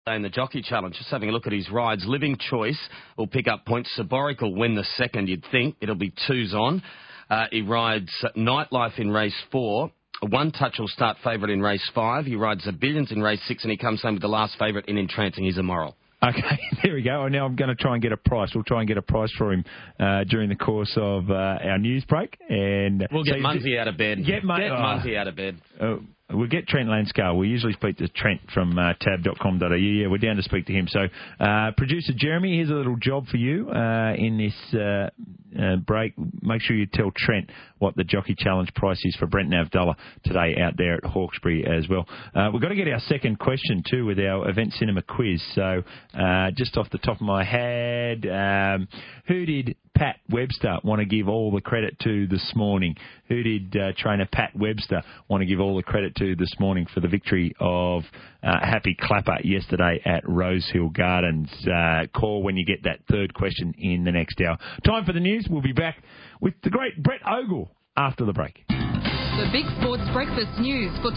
In the Jockey Challenge, just having a look at his rides. Living Choice will pick up points. Saboric will win the second, you'd think. It'll be twos on. He rides Nightlife in race 4. One Touch will start favourite in race 5. He rides the Billions in race 6, and he comes home with the last favourite in Entrancing. He's Immoral. Okay, there we go. Now I'm going to try and get a price. We'll try and get a price for him during the course of our news break. And we'll get Munsey out of bed. Get Munsey out of bed. We'll get Trent Lanscale. We usually speak to Trent from tab.com.au. Yeah, we're down to speak to him. So, producer Jeremy, here's a little job for you in this break. Make sure you tell Trent what the Jockey Challenge price is for Brenton Avdulla today out there at Hawkesbury as well. We've got to get our second question, too, with our Event Cinema quiz. So, just off the top of my head, who did Pat Webster want to give all the credit to this morning? Who did trainer Pat Webster want to give all the credit to this morning for the victory of Happy Clapper yesterday at Rosehill Gardens? Call when you get that third question in the next hour. Time for the news. We'll be back with the great Brett Ogle after the break. The Big Sports Breakfast News for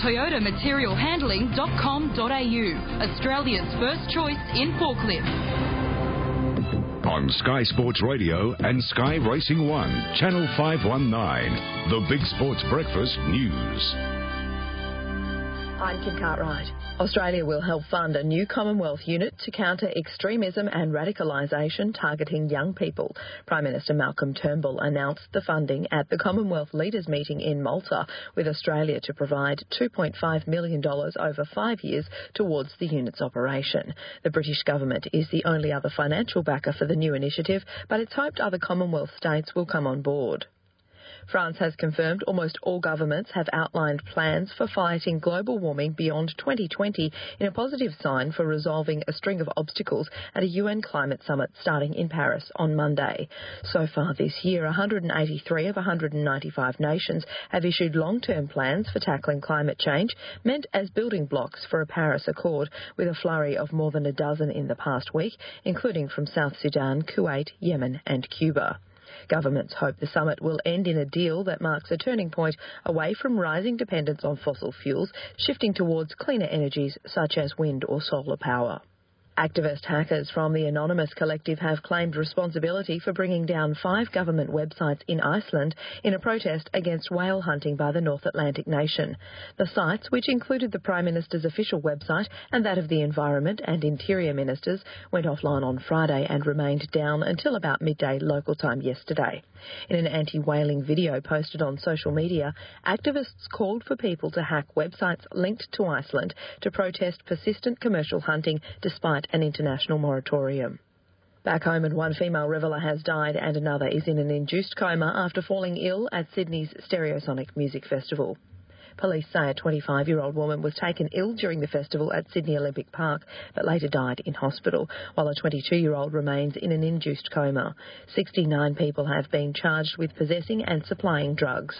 ToyotaMaterialHandling.com.au, Australia's first choice in forklifts. On Sky Sports Radio and Sky Racing 1, Channel 519, the Big Sports Breakfast News. I'm Kim Cartwright. Australia will help fund a new Commonwealth unit to counter extremism and radicalisation targeting young people. Prime Minister Malcolm Turnbull announced the funding at the Commonwealth Leaders Meeting in Malta, with Australia to provide $2.5 million over 5 years towards the unit's operation. The British government is the only other financial backer for the new initiative, but it's hoped other Commonwealth states will come on board. France has confirmed almost all governments have outlined plans for fighting global warming beyond 2020 in a positive sign for resolving a string of obstacles at a UN climate summit starting in Paris on Monday. So far this year, 183 of 195 nations have issued long-term plans for tackling climate change, meant as building blocks for a Paris Accord, with a flurry of more than a dozen in the past week, including from South Sudan, Kuwait, Yemen and Cuba. Governments hope the summit will end in a deal that marks a turning point away from rising dependence on fossil fuels, shifting towards cleaner energies such as wind or solar power. Activist hackers from the Anonymous Collective have claimed responsibility for bringing down 5 government websites in Iceland in a protest against whale hunting by the North Atlantic nation. The sites, which included the Prime Minister's official website and that of the Environment and Interior Ministers, went offline on Friday and remained down until about midday local time yesterday. In an anti-whaling video posted on social media, activists called for people to hack websites linked to Iceland to protest persistent commercial hunting despite an international moratorium. Back home, and one female reveller has died and another is in an induced coma after falling ill at Sydney's Stereosonic Music Festival. Police say a 25-year-old woman was taken ill during the festival at Sydney Olympic Park, but later died in hospital, while a 22-year-old remains in an induced coma. 69 people have been charged with possessing and supplying drugs.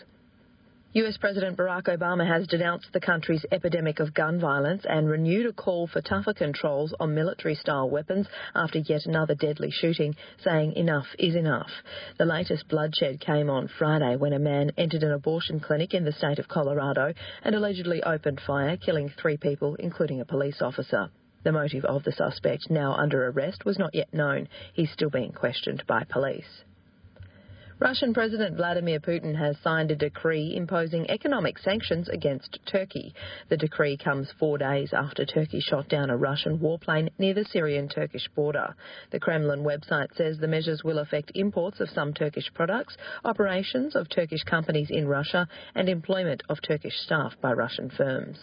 US President Barack Obama has denounced the country's epidemic of gun violence and renewed a call for tougher controls on military-style weapons after yet another deadly shooting, saying enough is enough. The latest bloodshed came on Friday when a man entered an abortion clinic in the state of Colorado and allegedly opened fire, killing 3 people, including a police officer. The motive of the suspect, now under arrest, was not yet known. He's still being questioned by police. Russian President Vladimir Putin has signed a decree imposing economic sanctions against Turkey. The decree comes 4 days after Turkey shot down a Russian warplane near the Syrian-Turkish border. The Kremlin website says the measures will affect imports of some Turkish products, operations of Turkish companies in Russia, and employment of Turkish staff by Russian firms.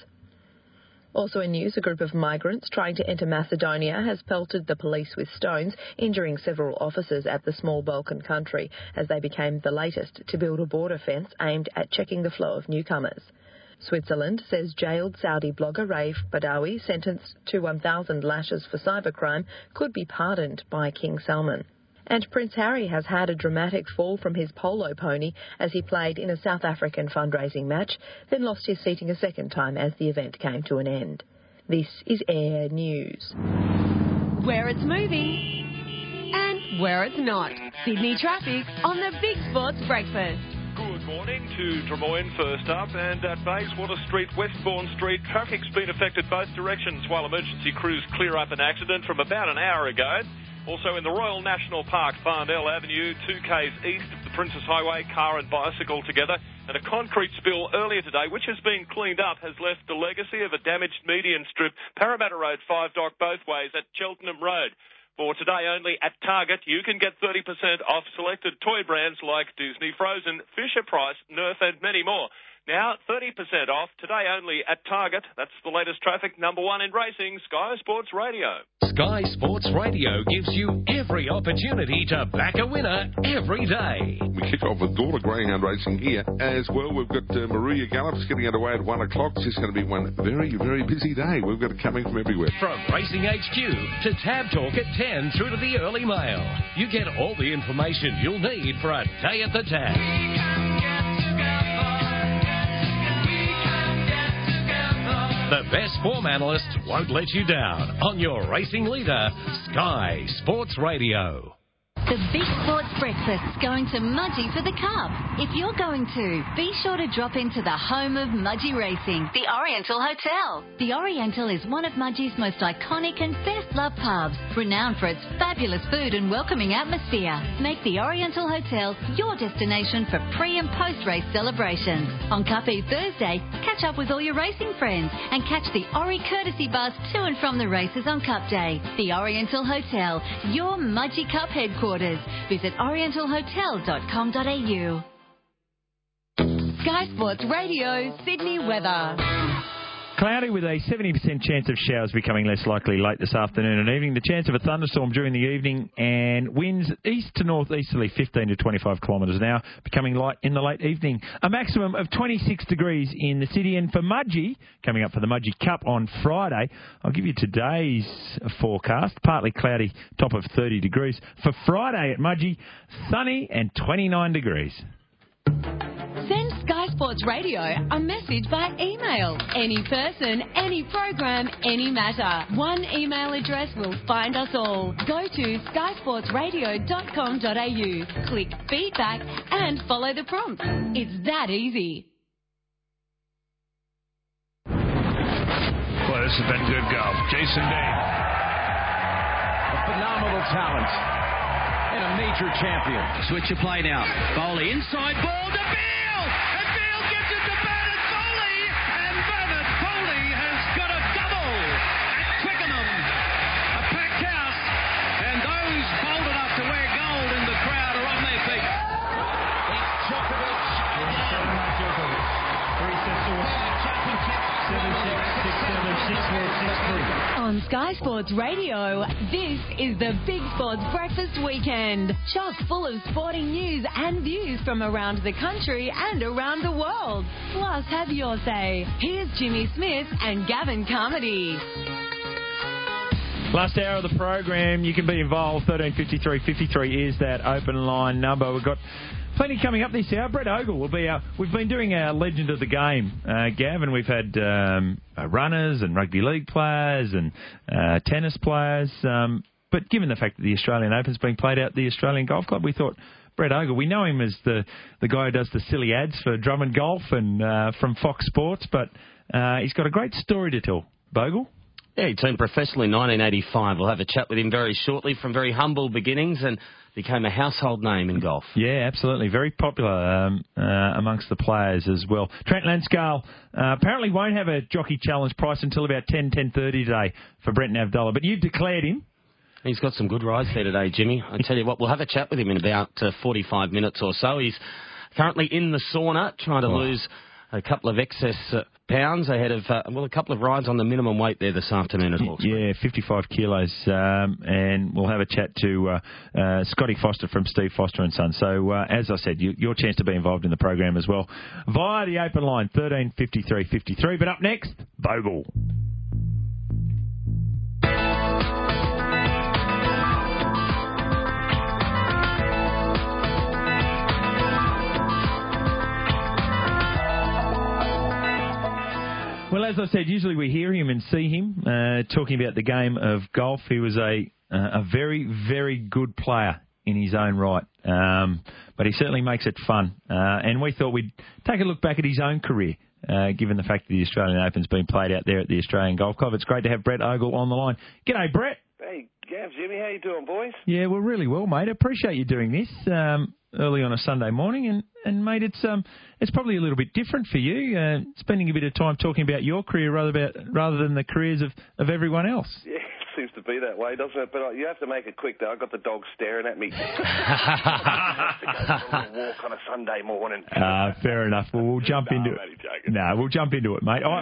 Also in news, a group of migrants trying to enter Macedonia has pelted the police with stones, injuring several officers at the small Balkan country as they became the latest to build a border fence aimed at checking the flow of newcomers. Switzerland says jailed Saudi blogger Raif Badawi, sentenced to 1,000 lashes for cybercrime, could be pardoned by King Salman. And Prince Harry has had a dramatic fall from his polo pony as he played in a South African fundraising match, then lost his seating a second time as the event came to an end. This is Air News. Where it's moving and where it's not. Sydney traffic on the Big Sports Breakfast. Good morning to Drummoyne first up, and at Bayswater Street, Westbourne Street, traffic's been affected both directions while emergency crews clear up an accident from about an hour ago. Also in the Royal National Park, Farndale Avenue, 2k's east of the Princess Highway, car and bicycle together, and a concrete spill earlier today, which has been cleaned up, has left the legacy of a damaged median strip, Parramatta Road, 5 Dock both ways at Cheltenham Road. For today only at Target, you can get 30% off selected toy brands like Disney Frozen, Fisher-Price, Nerf and many more. Now 30% off today only at Target. That's the latest traffic. Number 1 in racing, Sky Sports Radio. Sky Sports Radio gives you every opportunity to back a winner every day. We kick off with Gawler Greyhound Racing here as well. We've got Maria Gallops getting underway at 1 o'clock. It's going to be one very, very busy day. We've got it coming from everywhere. From Racing HQ to Tab Talk at 10 through to the early mail, you get all the information you'll need for a day at the Tab. The best form analysts won't let you down on your racing leader, Sky Sports Radio. The Big Sports Breakfast's going to Mudgee for the Cup. If you're going to, be sure to drop into the home of Mudgee Racing, the Oriental Hotel. The Oriental is one of Mudgee's most iconic and best-loved pubs, renowned for its fabulous food and welcoming atmosphere. Make the Oriental Hotel your destination for pre- and post-race celebrations. On Cup Eve Thursday, catch up with all your racing friends and catch the Ori courtesy bus to and from the races on Cup Day. The Oriental Hotel, your Mudgee Cup headquarters. Visit orientalhotel.com.au. Sky Sports Radio, Sydney weather. Cloudy with a 70% chance of showers becoming less likely late this afternoon and evening. The chance of a thunderstorm during the evening and winds east to northeasterly 15 to 25 kilometres an hour, becoming light in the late evening. A maximum of 26 degrees in the city. And for Mudgee, coming up for the Mudgee Cup on Friday, I'll give you today's forecast. Partly cloudy, top of 30 degrees. For Friday at Mudgee, sunny and 29 degrees. Send Sky Sports Radio a message by email. Any person, any program, any matter. One email address will find us all. Go to skysportsradio.com.au, click feedback and follow the prompts. It's that easy. Boy, this has been good golf. Jason Day. A phenomenal talent and a major champion. Switch your play now. Bowley inside ball to Beale. And Beale gives it to Bernard Foley. And Bernard Foley has got a double at Twickenham. A packed house. And those bold enough to wear gold in the crowd are on their feet. It's Djokovic. Three sets to championship. 7-6, 6-7, 6-4, 6-3. On Sky Sports Radio, this is the Big Sports Breakfast Weekend. Chock full of sporting news and views from around the country and around the world. Plus, have your say. Here's Jimmy Smith and Gavin Carmody. Last hour of the program, you can be involved. 1353 53 is that open line number. We've got plenty coming up this hour. Brett Ogle will be our... We've been doing our Legend of the Game, Gav, and we've had runners and rugby league players and tennis players. But given the fact that the Australian Open's being played out at the Australian Golf Club, we thought Brett Ogle, we know him as the guy who does the silly ads for Drummond Golf and from Fox Sports, but he's got a great story to tell. Bogle? Yeah, he turned professional in 1985. We'll have a chat with him very shortly, from very humble beginnings and became a household name in golf. Yeah, absolutely. Very popular amongst the players as well. Trent Lanscale apparently won't have a jockey challenge price until about 10:30 today for Brenton Avdulla, but you've declared him. He's got some good rides there today, Jimmy. I tell you what, we'll have a chat with him in about 45 minutes or so. He's currently in the sauna trying to lose a couple of excess pounds ahead of, a couple of rides on the minimum weight there this afternoon at Hawkesbury. Yeah, 55 kilos. And we'll have a chat to Scotty Foster from Steve Foster and Son. So, as I said, your chance to be involved in the program as well via the open line, 13 53 53. But up next, Bogle. Well, as I said, usually we hear him and see him talking about the game of golf. He was a very, very good player in his own right. But he certainly makes it fun. And we thought we'd take a look back at his own career, given the fact that the Australian Open's been played out there at the Australian Golf Club. It's great to have Brett Ogle on the line. G'day, Brett. Hey, Gav, Jimmy, how you doing, boys? Yeah, we're really well, mate. I appreciate you doing this early on a Sunday morning. And mate, it's probably a little bit different for you, spending a bit of time talking about your career rather than the careers of everyone else. Yeah, it seems to be that way, doesn't it? But you have to make it quick, though. I've got the dog staring at me. I have to go for a little walk on a Sunday morning. Fair enough. Well, we'll jump into it. No, we'll jump into it, mate.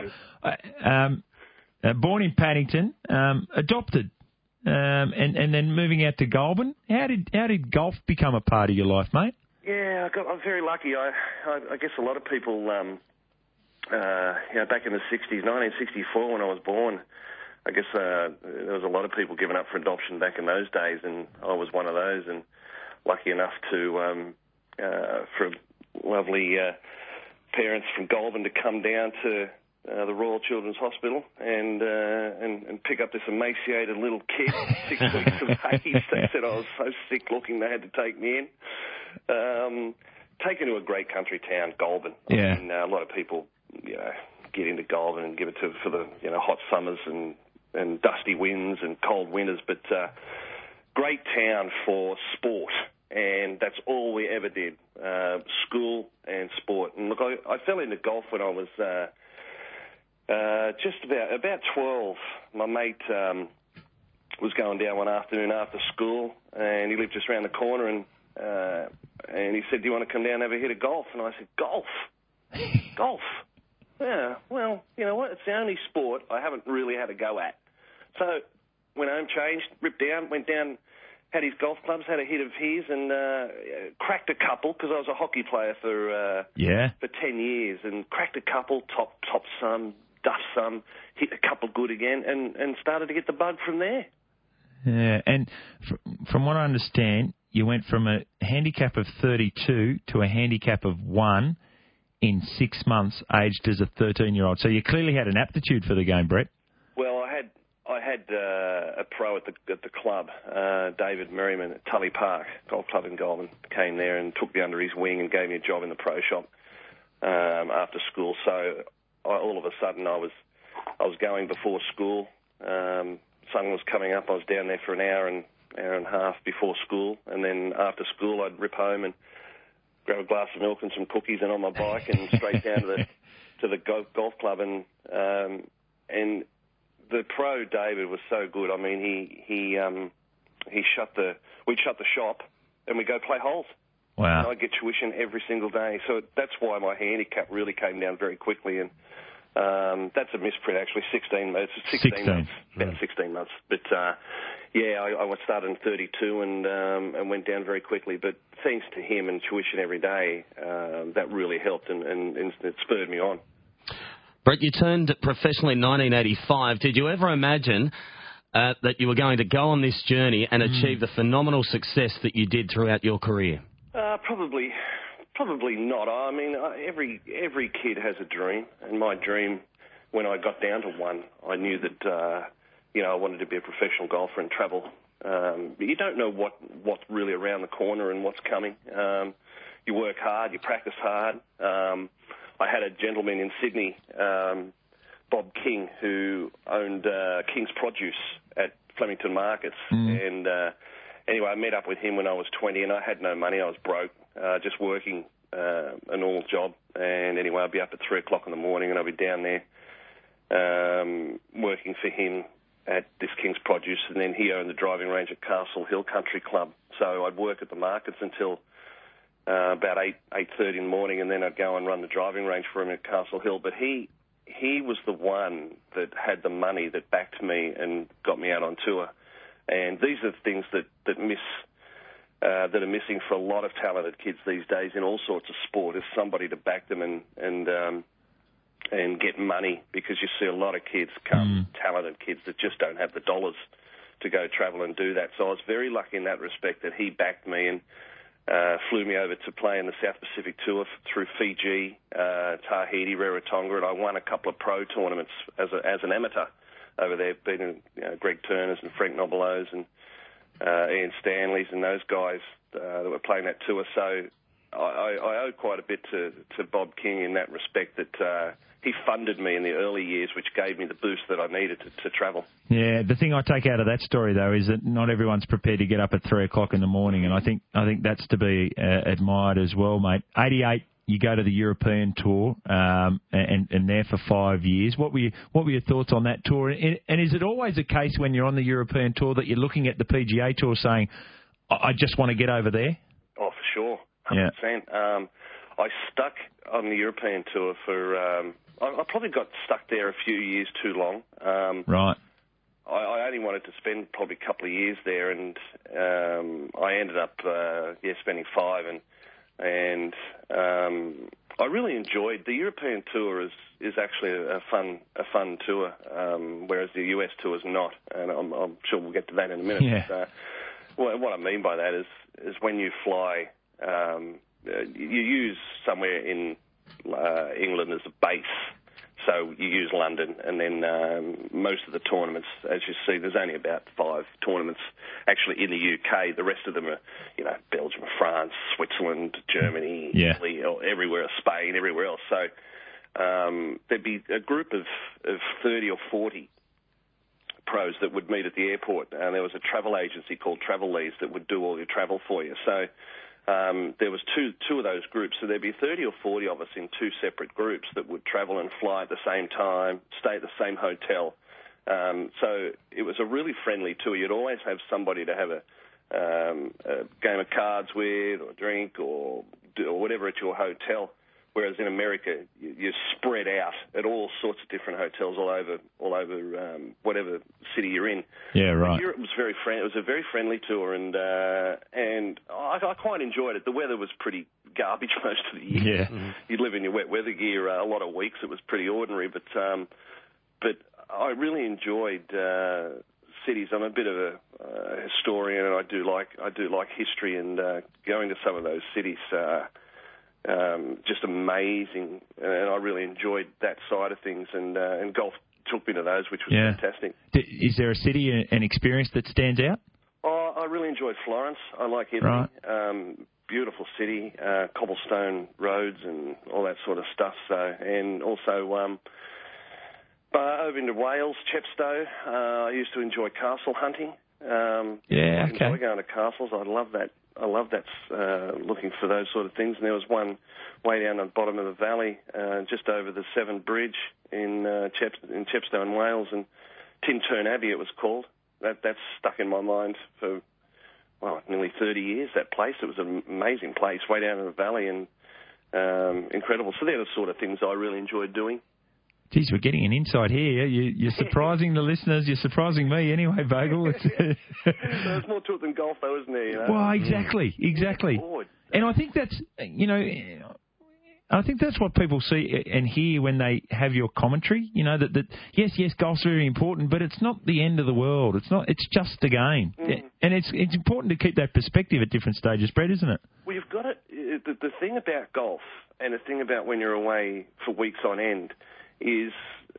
Born in Paddington, adopted, and then moving out to Goulburn. How did golf become a part of your life, mate? Yeah, I'm very lucky. I guess a lot of people, back in the 60s, 1964 when I was born, I guess there was a lot of people giving up for adoption back in those days, and I was one of those, and lucky enough to, for lovely parents from Goulburn to come down to the Royal Children's Hospital and pick up this emaciated little kid, 6 weeks of age. They said I was so sick looking they had to take me in. Taken to a great country town, Goulburn. Yeah. I mean, a lot of people, get into Goulburn and give it to for the hot summers and dusty winds and cold winters, but great town for sport, and that's all we ever did, school and sport. And look, I fell into golf when I was just about 12. My mate was going down one afternoon after school, and he lived just around the corner, and he said, "Do you want to come down and have a hit of golf?" And I said, "Golf? Golf? Yeah, well, you know what? It's the only sport I haven't really had a go at." So went home, changed, ripped down, went down, had his golf clubs, had a hit of his, and cracked a couple, because I was a hockey player for 10 years, and cracked a couple, top some, duffed some, hit a couple good again, and started to get the bug from there. Yeah, and from what I understand, you went from a handicap of 32 to a handicap of 1 in 6 months, aged as a 13-year-old. So you clearly had an aptitude for the game, Brett. Well, I had a pro at the club, David Merriman at Tully Park Golf Club in Goulburn, came there and took me under his wing and gave me a job in the pro shop after school. So all of a sudden I was going before school. Sun was coming up. I was down there for an hour and a half before school, and then after school I'd rip home and grab a glass of milk and some cookies and on my bike and straight down to the golf club. And the pro David was so good. I mean, we'd shut the shop and we'd go play holes. Wow. And I'd get tuition every single day. So that's why my handicap really came down very quickly. And that's a misprint, actually. 16 months. About 16 months. But I started in 32 and went down very quickly. But thanks to him and tuition every day, that really helped and it spurred me on. Brett, you turned professional in 1985. Did you ever imagine that you were going to go on this journey and achieve the phenomenal success that you did throughout your career? Probably not. I mean, every kid has a dream, and my dream, when I got down to 1, I knew that I wanted to be a professional golfer and travel. But you don't know what's really around the corner and what's coming. You work hard, you practice hard. I had a gentleman in Sydney, Bob King, who owned King's Produce at Flemington Markets. And anyway, I met up with him when I was 20, and I had no money. I was broke, just working a normal job. And anyway, I'd be up at 3 o'clock in the morning, and I'd be down there working for him at this King's Produce. And then he owned the driving range at Castle Hill Country Club. So I'd work at the markets until about 8:30 in the morning, and then I'd go and run the driving range for him at Castle Hill. But he was the one that had the money that backed me and got me out on tour. And these are things that are missing for a lot of talented kids these days in all sorts of sport, is somebody to back them and get money, because you see a lot of kids talented kids that just don't have the dollars to go travel and do that. So I was very lucky in that respect that he backed me and flew me over to play in the South Pacific Tour through Fiji, Tahiti, Rarotonga, and I won a couple of pro tournaments as an amateur over there, beating Greg Turners and Frank Nobelos and Ian Stanleys and those guys that were playing that tour. So I owe quite a bit to Bob King in that respect, that he funded me in the early years, which gave me the boost that I needed to travel. Yeah, the thing I take out of that story, though, is that not everyone's prepared to get up at 3 o'clock in the morning, and I think that's to be admired as well, mate. 88, you go to the European Tour, and there for 5 years. What were your thoughts on that tour? And is it always a case when you're on the European Tour that you're looking at the PGA Tour saying, I just want to get over there? Oh, for sure. 100%. Yeah. I stuck on the European Tour for... I probably got stuck there a few years too long. Right. I only wanted to spend probably a couple of years there, and I ended up spending 5, and I really enjoyed the European Tour. Is actually a fun tour, whereas the US Tour is not, and I'm sure we'll get to that in a minute. Yeah. What I mean by that is when you fly, you use somewhere in England as a base. So you use London, and then most of the tournaments, as you see, there's only about 5 tournaments actually in the UK. The rest of them are, Belgium, France, Switzerland, Germany, Italy, everywhere, Spain, everywhere else. So there'd be a group of 30 or 40 pros that would meet at the airport, and there was a travel agency called Travel Leads that would do all your travel for you. So there was two of those groups, so there'd be 30 or 40 of us in 2 separate groups that would travel and fly at the same time, stay at the same hotel. So it was a really friendly tour. You'd always have somebody to have a game of cards with, or drink, or whatever at your hotel. Whereas in America, you're spread out at all sorts of different hotels all over whatever city you're in. Yeah, right. Europe was very friendly. It was a very friendly tour, and I quite enjoyed it. The weather was pretty garbage most of the year. Yeah. Mm-hmm. You'd live in your wet weather gear a lot of weeks. It was pretty ordinary, but I really enjoyed cities. I'm a bit of a historian, and I do like history, and going to some of those cities. Just amazing, and I really enjoyed that side of things, and golf took me to those, which was fantastic. Is there a city, an experience that stands out? Oh, I really enjoyed Florence. I like Italy. Right. Beautiful city, cobblestone roads and all that sort of stuff. So, and also over into Wales, Chepstow. I used to enjoy castle hunting. I enjoy going to castles. I love that. Looking for those sort of things. And there was one way down the bottom of the valley, just over the Severn Bridge in Chepstow in Wales, and Tintern Abbey it was called. That's stuck in my mind for nearly 30 years. That place, it was an amazing place, way down in the valley, and incredible. So they're the sort of things I really enjoyed doing. Geez, we're getting an insight here. You're surprising the listeners. You're surprising me anyway, Bogle. There's more to it than golf, though, isn't there? Well, exactly. And I think that's, I think that's what people see and hear when they have your commentary. That yes, golf's very important, but it's not the end of the world. It's not. It's just a game, and it's important to keep that perspective at different stages, Brett, isn't it? Well, you've got it. The thing about golf, and the thing about when you're away for weeks on end, is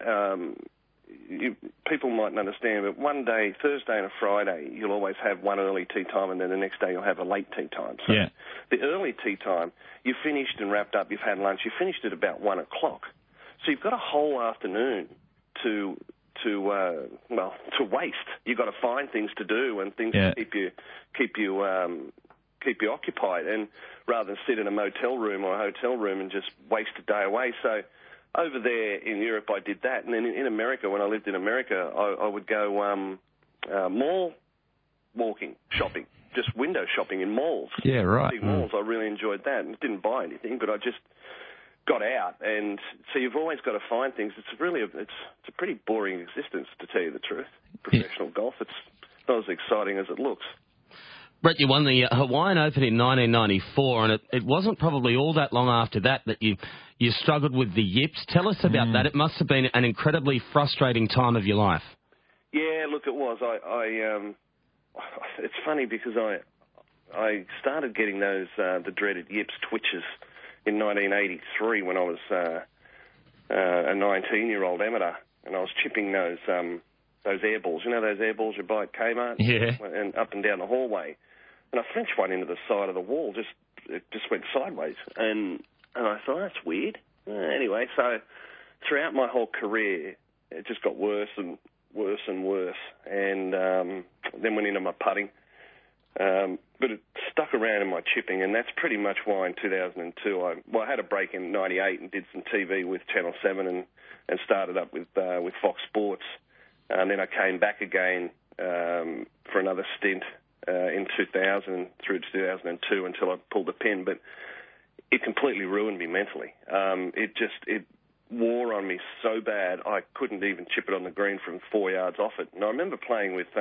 people mightn't understand, but one day, Thursday and a Friday, you'll always have one early tee time, and then the next day you'll have a late tee time. So the early tee time, you finished and wrapped up, you've had lunch, you finished at about 1 o'clock. So you've got a whole afternoon to waste. You've got to find things to do and things to keep you occupied, and rather than sit in a motel room or a hotel room and just waste a day away. So over there in Europe, I did that. And then in America, when I lived in America, I would go mall walking, shopping, just window shopping in malls. Yeah, right. Big malls. I really enjoyed that. And didn't buy anything, but I just got out. And so you've always got to find things. It's a pretty boring existence, to tell you the truth. Professional golf, it's not as exciting as it looks. Brett, you won the Hawaiian Open in 1994, and it wasn't probably all that long after that you struggled with the yips. Tell us about that. It must have been an incredibly frustrating time of your life. Yeah, look, it was. It's funny because I started getting those the dreaded yips, twitches, in 1983 when I was a 19-year-old amateur, and I was chipping those those air balls. You know those air balls you buy at Kmart? Yeah. And up and down the hallway. And I flinched one into the side of the wall. It just went sideways. And I thought, that's weird. Anyway, so throughout my whole career, it just got worse and worse and worse. And then went into my putting. But it stuck around in my chipping, and that's pretty much why in 2002 I had a break in '98 and did some TV with Channel 7 and started up with Fox Sports. And then I came back again for another stint in 2000 through to 2002 until I pulled the pin. But it completely ruined me mentally. It wore on me so bad I couldn't even chip it on the green from 4 yards off it. And I remember playing with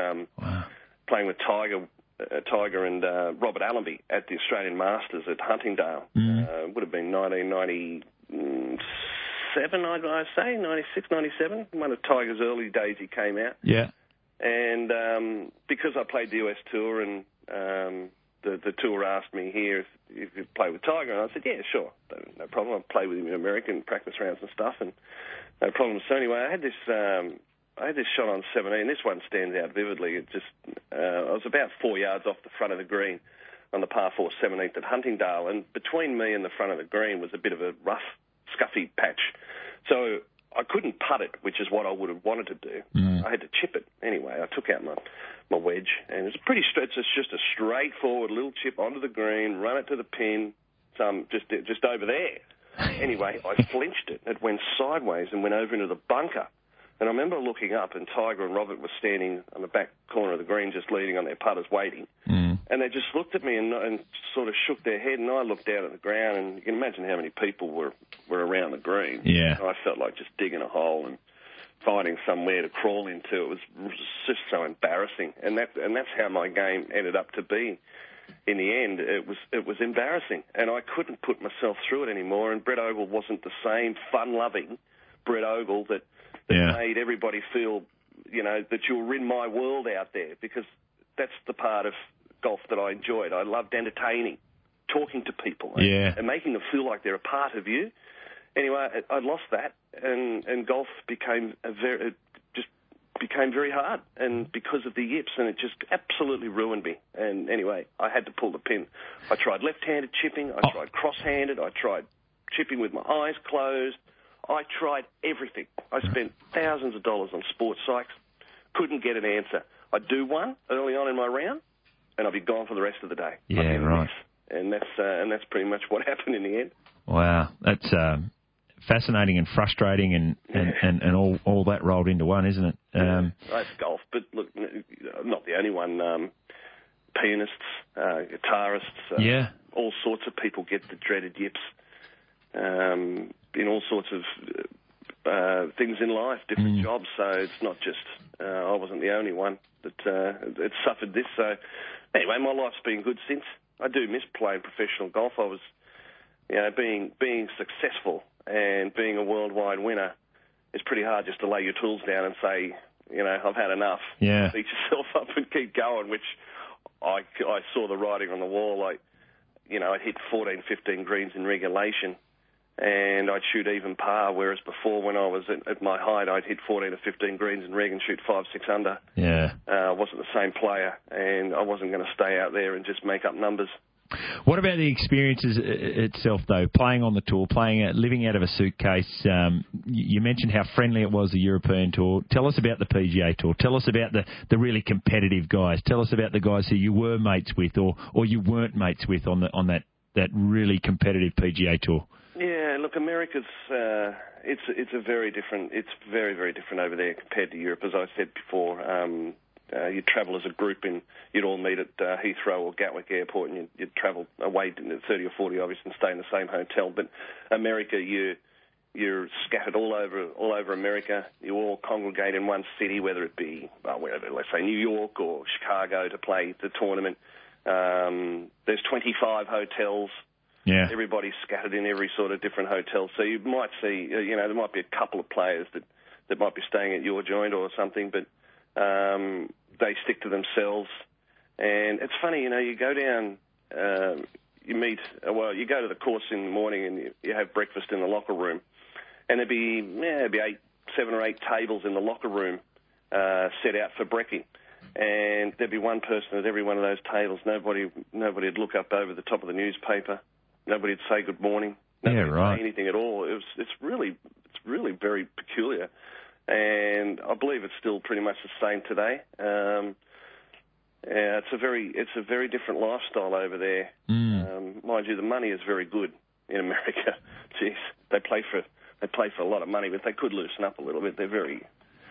Tiger and Robert Allenby at the Australian Masters at Huntingdale. Would have been 1997, I'd say, 96, 97. One of Tiger's early days he came out. Yeah. And because I played the US Tour and the tour asked me here if you'd play with Tiger, and I said, yeah, sure, no problem. I'll play with him in America and practice rounds and stuff, and no problem. So anyway, I had this shot on 17. This one stands out vividly. I was about 4 yards off the front of the green on the par 4 17th at Huntingdale, and between me and the front of the green was a bit of a rough, scuffy patch. So I couldn't putt it, which is what I would have wanted to do. I had to chip it. Anyway, I took out my wedge, and it's pretty straight. It's just a straightforward little chip onto the green, run it to the pin, just over there. Anyway, I flinched it. It went sideways and went over into the bunker. And I remember looking up, and Tiger and Robert were standing on the back corner of the green, just leaning on their putters, waiting. And they just looked at me and sort of shook their head, and I looked down at the ground, and you can imagine how many people were around the green. Yeah. And I felt like just digging a hole and finding somewhere to crawl into. It was just so embarrassing, and that's how my game ended up to be. In the end, it was embarrassing, and I couldn't put myself through it anymore. And Brett Ogle wasn't the same fun-loving Brett Ogle that made everybody feel, that you were in my world out there, because that's the part of golf that I enjoyed. I loved entertaining, talking to people, and making them feel like they're a part of you. Anyway, I lost that, and golf became very hard, and because of the yips, and it just absolutely ruined me. And anyway, I had to pull the pin. I tried left-handed chipping, I tried cross-handed, I tried chipping with my eyes closed. I tried everything. I spent thousands of dollars on sports psychs, couldn't get an answer. I'd do one early on in my round, and I'd be gone for the rest of the day. Yeah, right. And that's pretty much what happened in the end. Wow, that's fascinating and frustrating, and all that rolled into one, isn't it? That's golf, but look, I'm not the only one. Pianists, guitarists, all sorts of people get the dreaded yips. In all sorts of things in life, different jobs. So it's not just I wasn't the only one that suffered this. So anyway, my life's been good since. I do miss playing professional golf. I was, being successful and being a worldwide winner. It's pretty hard just to lay your tools down and say, I've had enough. Yeah. Beat yourself up and keep going. Which I saw the writing on the wall. I'd hit 14, 15 greens in regulation, and I'd shoot even par, whereas before, when I was at my height, I'd hit 14 or 15 greens in reg and shoot 5, 6 under. Yeah. I wasn't the same player, and I wasn't going to stay out there and just make up numbers. What about the experiences itself, though? Playing on the tour, living out of a suitcase. You mentioned how friendly it was, the European Tour. Tell us about the PGA Tour. Tell us about the really competitive guys. Tell us about the guys who you were mates with or you weren't mates with on that really competitive PGA Tour. Yeah, look, America's it's a very different. It's very, very different over there compared to Europe. As I said before, you'd travel as a group, and you'd all meet at Heathrow or Gatwick Airport, and you'd travel away 30 or 40 of us and stay in the same hotel. But America, you're scattered all over America. You all congregate in one city, whether it be let's say New York or Chicago to play the tournament. There's 25 hotels. Yeah. Everybody's scattered in every sort of different hotel. So you might see, there might be a couple of players that might be staying at your joint or something, but they stick to themselves. And it's funny, you go down, you go to the course in the morning and you have breakfast in the locker room, and there'd be 7 or 8 tables in the locker room set out for brecking. And there'd be one person at every one of those tables. Nobody'd look up over the top of the newspaper. Nobody'd say good morning. Nobody'd say anything at all. It's really very peculiar. And I believe it's still pretty much the same today. It's a very different lifestyle over there. Mind you, the money is very good in America. Jeez, they play for a lot of money, but they could loosen up a little bit. They're very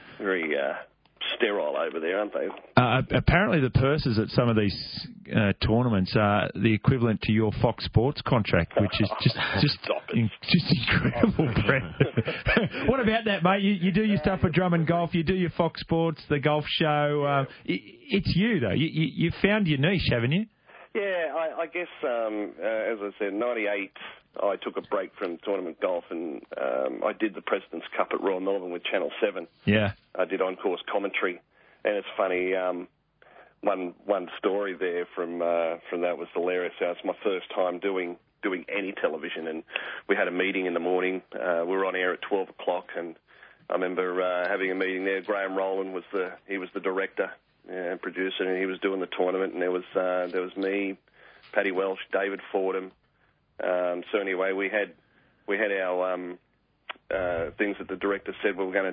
sterile over there, aren't they? Apparently, the purses at some of these tournaments are the equivalent to your Fox Sports contract, which is just incredible, Brett. What about that, mate? You do your stuff for Drum & Golf, you do your Fox Sports, the golf show. It's you, though. You found your niche, haven't you? Yeah, I guess, as I said, 98, I took a break from tournament golf and I did the President's Cup at Royal Melbourne with Channel 7. Yeah. I did on-course commentary. And it's funny, one story there from that was hilarious. It's my first time doing any television, and we had a meeting in the morning. We were on air at 12 o'clock, and I remember having a meeting there. Graham Rowland was the director and producer, and he was doing the tournament, and there was me, Paddy Welsh, David Fordham. So anyway, we had our things that the director said we're going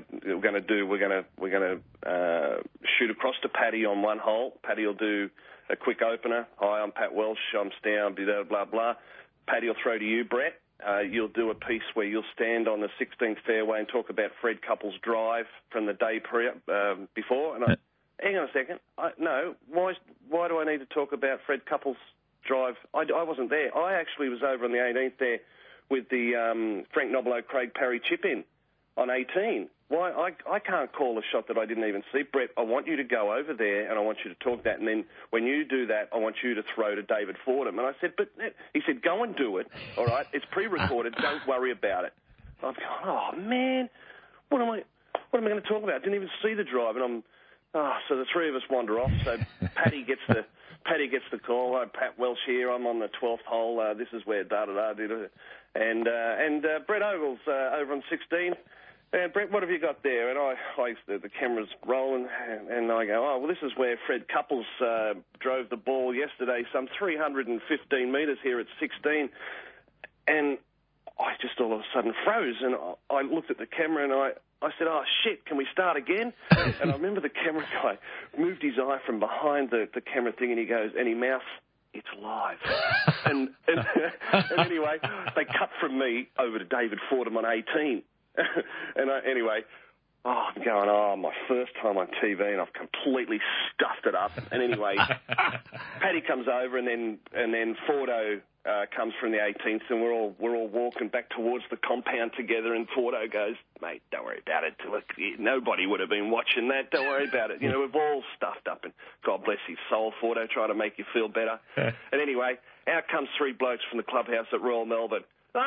to shoot across to Paddy on one hole. Paddy will do a quick opener. Hi, I'm Pat Welsh. I'm Stown. Blah blah blah. Paddy will throw to you, Brett. You'll do a piece where you'll stand on the 16th fairway and talk about Fred Couples' drive from the day before. And hang on a second. No, why do I need to talk about Fred Couples' drive? I wasn't there. I actually was over on the 18th there with the Frank Nobilo, Craig Parry chip-in on 18. Why? I can't call a shot that I didn't even see. Brett, I want you to go over there and I want you to talk that. And then when you do that, I want you to throw to David Fordham. And I said, he said, go and do it. All right, it's pre-recorded. Don't worry about it. I'm going, oh, man, what am I going to talk about? I didn't even see the drive. And so the three of us wander off. So Paddy gets the call. Hi, Pat Welsh here. I'm on the 12th hole. This is where da-da-da did it. And Brett Ogle's over on 16. And Brett, what have you got there? And the camera's rolling, and I go, oh, well, this is where Fred Couples drove the ball yesterday, some 315 metres here at 16. And I just all of a sudden froze, and I looked at the camera, and I said, oh, shit, can we start again? And I remember the camera guy moved his eye from behind the camera thing, and he mouthed, it's live. and anyway, they cut from me over to David Fordham on 18. And I'm going, my first time on TV, and I've completely stuffed it up. And anyway, Paddy comes over, and then Fordo comes from the 18th, and we're all walking back towards the compound together, and Fordo goes, mate, don't worry about it. Look, nobody would have been watching that. Don't worry about it. You know, we've all stuffed up, and God bless his soul, Fordo, trying to make you feel better. And anyway, out comes three blokes from the clubhouse at Royal Melbourne. You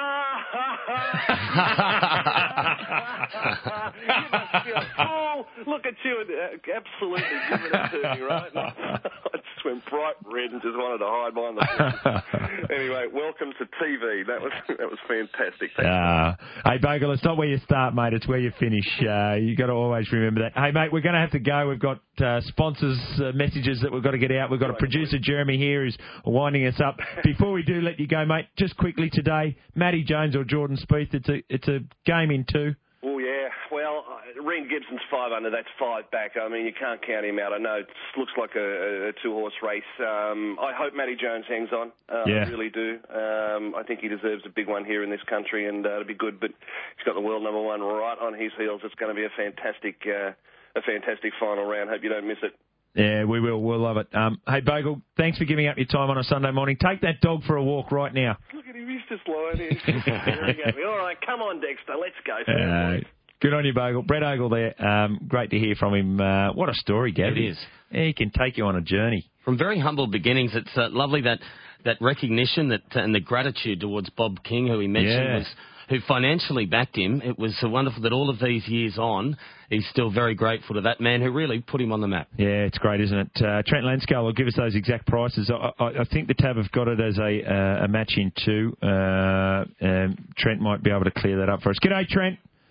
must be a fool. Look at you, absolutely giving it to me, right? I just went bright red and just wanted to hide behind the bushes. Anyway, welcome to TV. That was fantastic. Hey, Bogle, it's not where you start, mate. It's where you finish. You got to always remember that. Hey, mate, we're going to have to go. We've got sponsors' messages that we've got to get out. We've got a producer, Jeremy, here, who's winding us up. Before we do let you go, mate, just quickly today, Matty Jones or Jordan Spieth, it's a game in two. Oh, yeah. Well, Reed Gibson's 5 under. That's 5 back. I mean, you can't count him out. I know it looks like a two-horse race. I hope Matty Jones hangs on. I really do. I think he deserves a big one here in this country, and it'll be good. But he's got the world number one right on his heels. It's going to be a fantastic final round. Hope you don't miss it. Yeah, we will. We'll love it. Hey, Bogle, thanks for giving up your time on a Sunday morning. Take that dog for a walk right now. Look at him. He's just lying here. He's staring at me. All right, come on, Dexter. Let's go. Good on you, Bogle. Brett Ogle there. Great to hear from him. What a story, Gav. It is. Yeah, he can take you on a journey. From very humble beginnings, it's lovely that recognition and the gratitude towards Bob King, who he mentioned, who financially backed him. It was wonderful that all of these years on, he's still very grateful to that man who really put him on the map. Yeah, it's great, isn't it? Trent Lanscale will give us those exact prices. I think the Tab have got it as a match in two. Trent might be able to clear that up for us. G'day, Trent.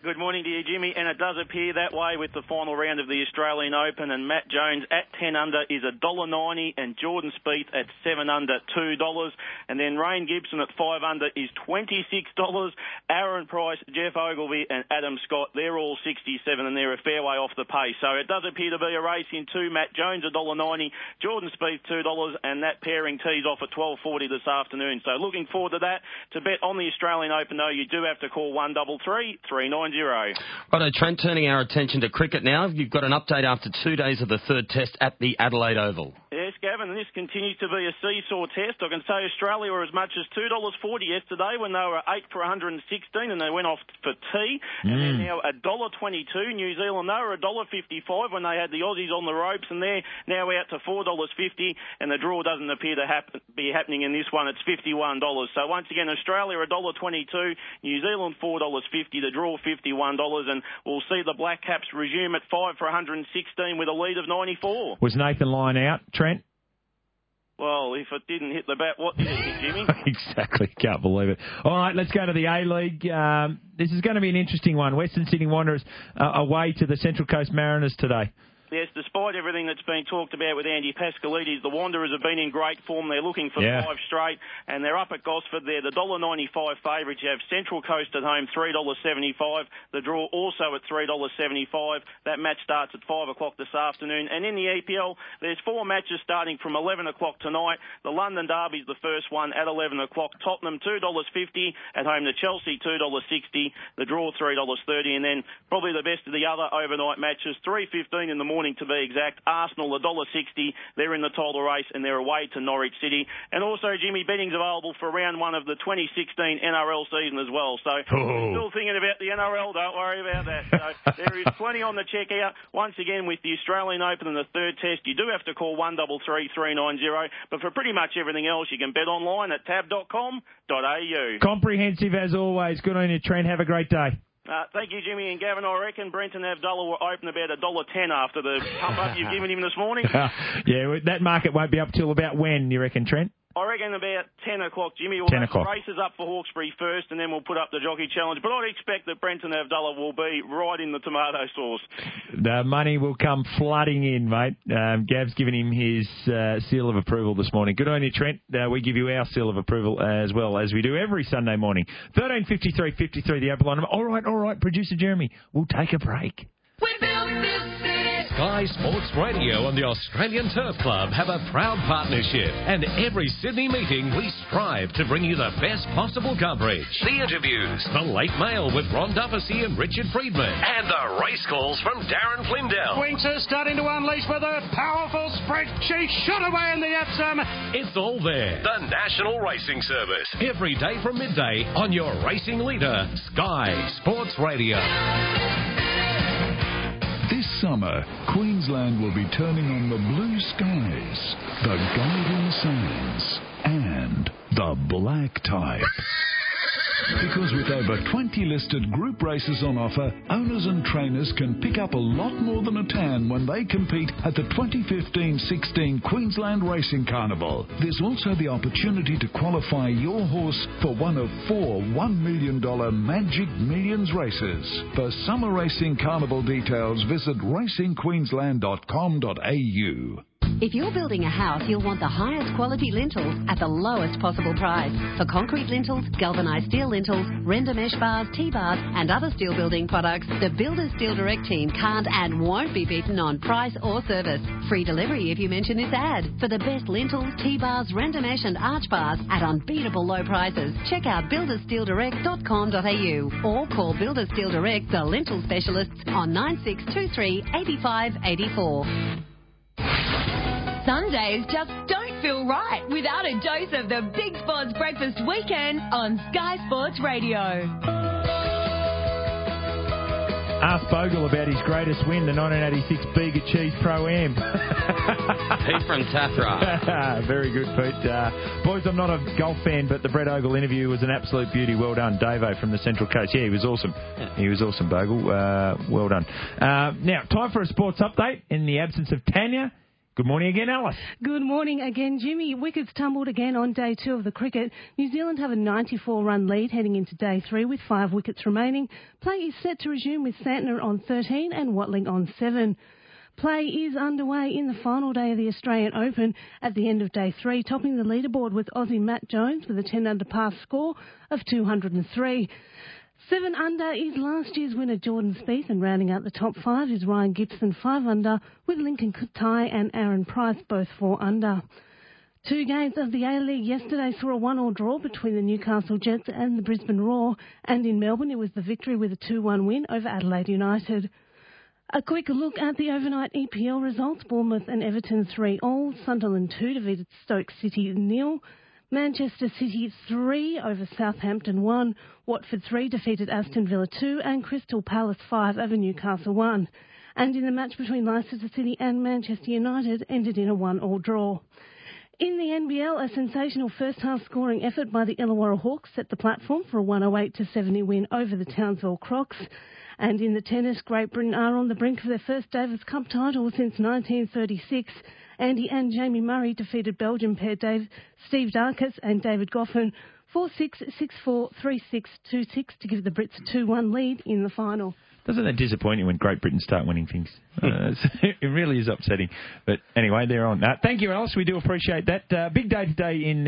Good morning to you, Jimmy. And it does appear that way with the final round of the Australian Open. And Matt Jones at 10 under is $1.90, and Jordan Spieth at 7 under $2. And then Rain Gibson at 5 under is $26. Aaron Price, Jeff Ogilvy, and Adam Scott, they're all 67, and they're a fair way off the pace. So it does appear to be a race in two. Matt Jones $1.90, Jordan Spieth $2, and that pairing tees off at 12:40 this afternoon. So looking forward to that. To bet on the Australian Open, though, you do have to call 133 390. Righto, Trent, turning our attention to cricket now. You've got an update after 2 days of the third test at the Adelaide Oval. Yes, Gavin, and this continues to be a seesaw test. I can say Australia were as much as $2.40 yesterday when they were 8 for 116 and they went off for tea. And they're now $1.22. New Zealand, they were $1.55 when they had the Aussies on the ropes, and they're now out to $4.50, and the draw doesn't appear to be happening in this one. It's $51. So once again, Australia $1.22, New Zealand $4.50, the draw $51, and we'll see the Black Caps resume at 5 for 116 with a lead of 94. Was Nathan Lyon out, Trent? Well, if it didn't hit the bat, what did it hit, Jimmy? Exactly. Can't believe it. All right, let's go to the A-League. This is going to be an interesting one. Western Sydney Wanderers away to the Central Coast Mariners today. Yes, despite everything that's been talked about with Andy Pascalides, the Wanderers have been in great form. They're looking for 5 straight, and they're up at Gosford. They're the $1.95 favourites. You have Central Coast at home, $3.75. The draw also at $3.75. That match starts at 5 o'clock this afternoon. And in the EPL, there's 4 matches starting from 11 o'clock tonight. The London Derby's the first one at 11 o'clock. Tottenham, $2.50. At home to Chelsea, $2.60. The draw, $3.30. And then probably the best of the other overnight matches, 3:15 in the morning to be exact. Arsenal, $1.60. They're in the title race, and they're away to Norwich City. And also, Jimmy, betting's available for round 1 of the 2016 NRL season as well. So if you're still thinking about the NRL, don't worry about that. So there is plenty on the checkout. Once again, with the Australian Open and the third test, you do have to call 133 390. But for pretty much everything else, you can bet online at tab.com.au. Comprehensive as always. Good on you, Trent. Have a great day. Thank you, Jimmy and Gavin. I reckon Brenton Avdulla will open about $1.10 after the pump up you've given him this morning. Yeah, that market won't be up till about when, you reckon, Trent? I reckon about 10 o'clock, Jimmy. We'll 10 have o'clock. the races up for Hawkesbury first, and then we'll put up the Jockey Challenge. But I'd expect that Brenton Avdulla will be right in the tomato sauce. The money will come flooding in, mate. Gav's given him his seal of approval this morning. Good on you, Trent. We give you our seal of approval as well, as we do every Sunday morning. 13:53:53, the open line. All right, producer Jeremy. We'll take a break. We built this city. Sky Sports Radio and the Australian Turf Club have a proud partnership, and every Sydney meeting we strive to bring you the best possible coverage. The interviews, the late mail with Ron Duffy and Richard Friedman, and the race calls from Darren Flindell. Winks starting to unleash with a powerful sprint. She shot away in the Epsom. It's all there. The National Racing Service. Every day from midday on your racing leader, Sky Sports Radio. This summer, Queensland will be turning on the blue skies, the golden sands, and the black type. Because with over 20 listed group races on offer, owners and trainers can pick up a lot more than a tan when they compete at the 2015-16 Queensland Racing Carnival. There's also the opportunity to qualify your horse for one of 4 $1 million Magic Millions races. For Summer Racing Carnival details, visit racingqueensland.com.au. If you're building a house, you'll want the highest quality lintels at the lowest possible price. For concrete lintels, galvanised steel lintels, render mesh bars, T-bars and other steel building products, the Builders Steel Direct team can't and won't be beaten on price or service. Free delivery if you mention this ad. For the best lintels, T-bars, render mesh and arch bars at unbeatable low prices, check out builderssteeldirect.com.au or call Builders Steel Direct, the lintel specialists, on 9623 85 84. Sundays just don't feel right without a dose of the Big Sports Breakfast Weekend on Sky Sports Radio. Ask Bogle about his greatest win, the 1986 Bega Cheese Pro-Am. Pete from Tathra. Very good, Pete. Boys, I'm not a golf fan, but the Brett Ogle interview was an absolute beauty. Well done, Davo from the Central Coast. Yeah, he was awesome. He was awesome, Bogle. Well done. Now, time for a sports update. In the absence of Tanya, Good morning again, Alice. Good morning again, Jimmy. Wickets tumbled again on day 2 of the cricket. New Zealand have a 94-run lead heading into day 3 with 5 wickets remaining. Play is set to resume with Santner on 13 and Watling on 7. Play is underway in the final day of the Australian Open at the end of day 3, topping the leaderboard with Aussie Matt Jones with a 10-under par score of 203. 7 under is last year's winner Jordan Spieth, and rounding out the top 5 is Ryan Gibson 5 under, with Lincoln Kutai and Aaron Price both 4 under. 2 games of the A-League yesterday saw a 1-1 draw between the Newcastle Jets and the Brisbane Roar, and in Melbourne it was the Victory with a 2-1 win over Adelaide United. A quick look at the overnight EPL results. Bournemouth and Everton 3-all, Sunderland 2 defeated Stoke City 0. Manchester City 3 over Southampton 1, Watford 3 defeated Aston Villa 2, and Crystal Palace 5 over Newcastle 1. And in the match between Leicester City and Manchester United ended in a 1-1 draw. In the NBL, a sensational first-half scoring effort by the Illawarra Hawks set the platform for a 108-70 win over the Townsville Crocs. And in the tennis, Great Britain are on the brink of their first Davis Cup title since 1936. Andy and Jamie Murray defeated Belgian pair Steve Darkus and David Goffin 4-6, 6-4, 3-6, 2-6 to give the Brits a 2-1 lead in the final. Doesn't that disappoint you when Great Britain start winning things? It really is upsetting. But anyway, they're on. Thank you, Alice. We do appreciate that. Big day today in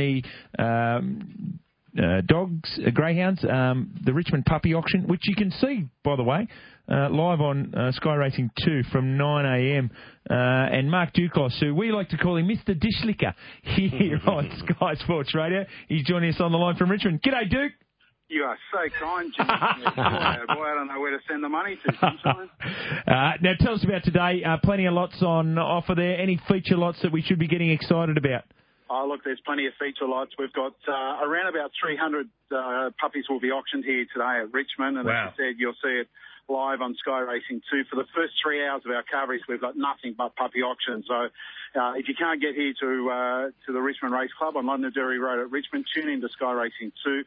the Greyhounds, the Richmond Puppy Auction, which you can see, by the way, live on Sky Racing 2 from 9am. And Mark Duclos, who we like to call him Mr. Dishlicker here on Sky Sports Radio. He's joining us on the line from Richmond. G'day, Duke. You are so kind, Jimmy. Boy, I don't know where to send the money to sometimes. Now, tell us about today. Plenty of lots on offer there. Any feature lots that we should be getting excited about? Oh, look, there's plenty of feature lots. We've got around about 300 puppies will be auctioned here today at Richmond. And wow. As I said, you'll see it live on Sky Racing 2. For the first 3 hours of our coverage, we've got nothing but puppy auctions. So if you can't get here to the Richmond Race Club on Londonderry Road at Richmond, tune in to Sky Racing 2.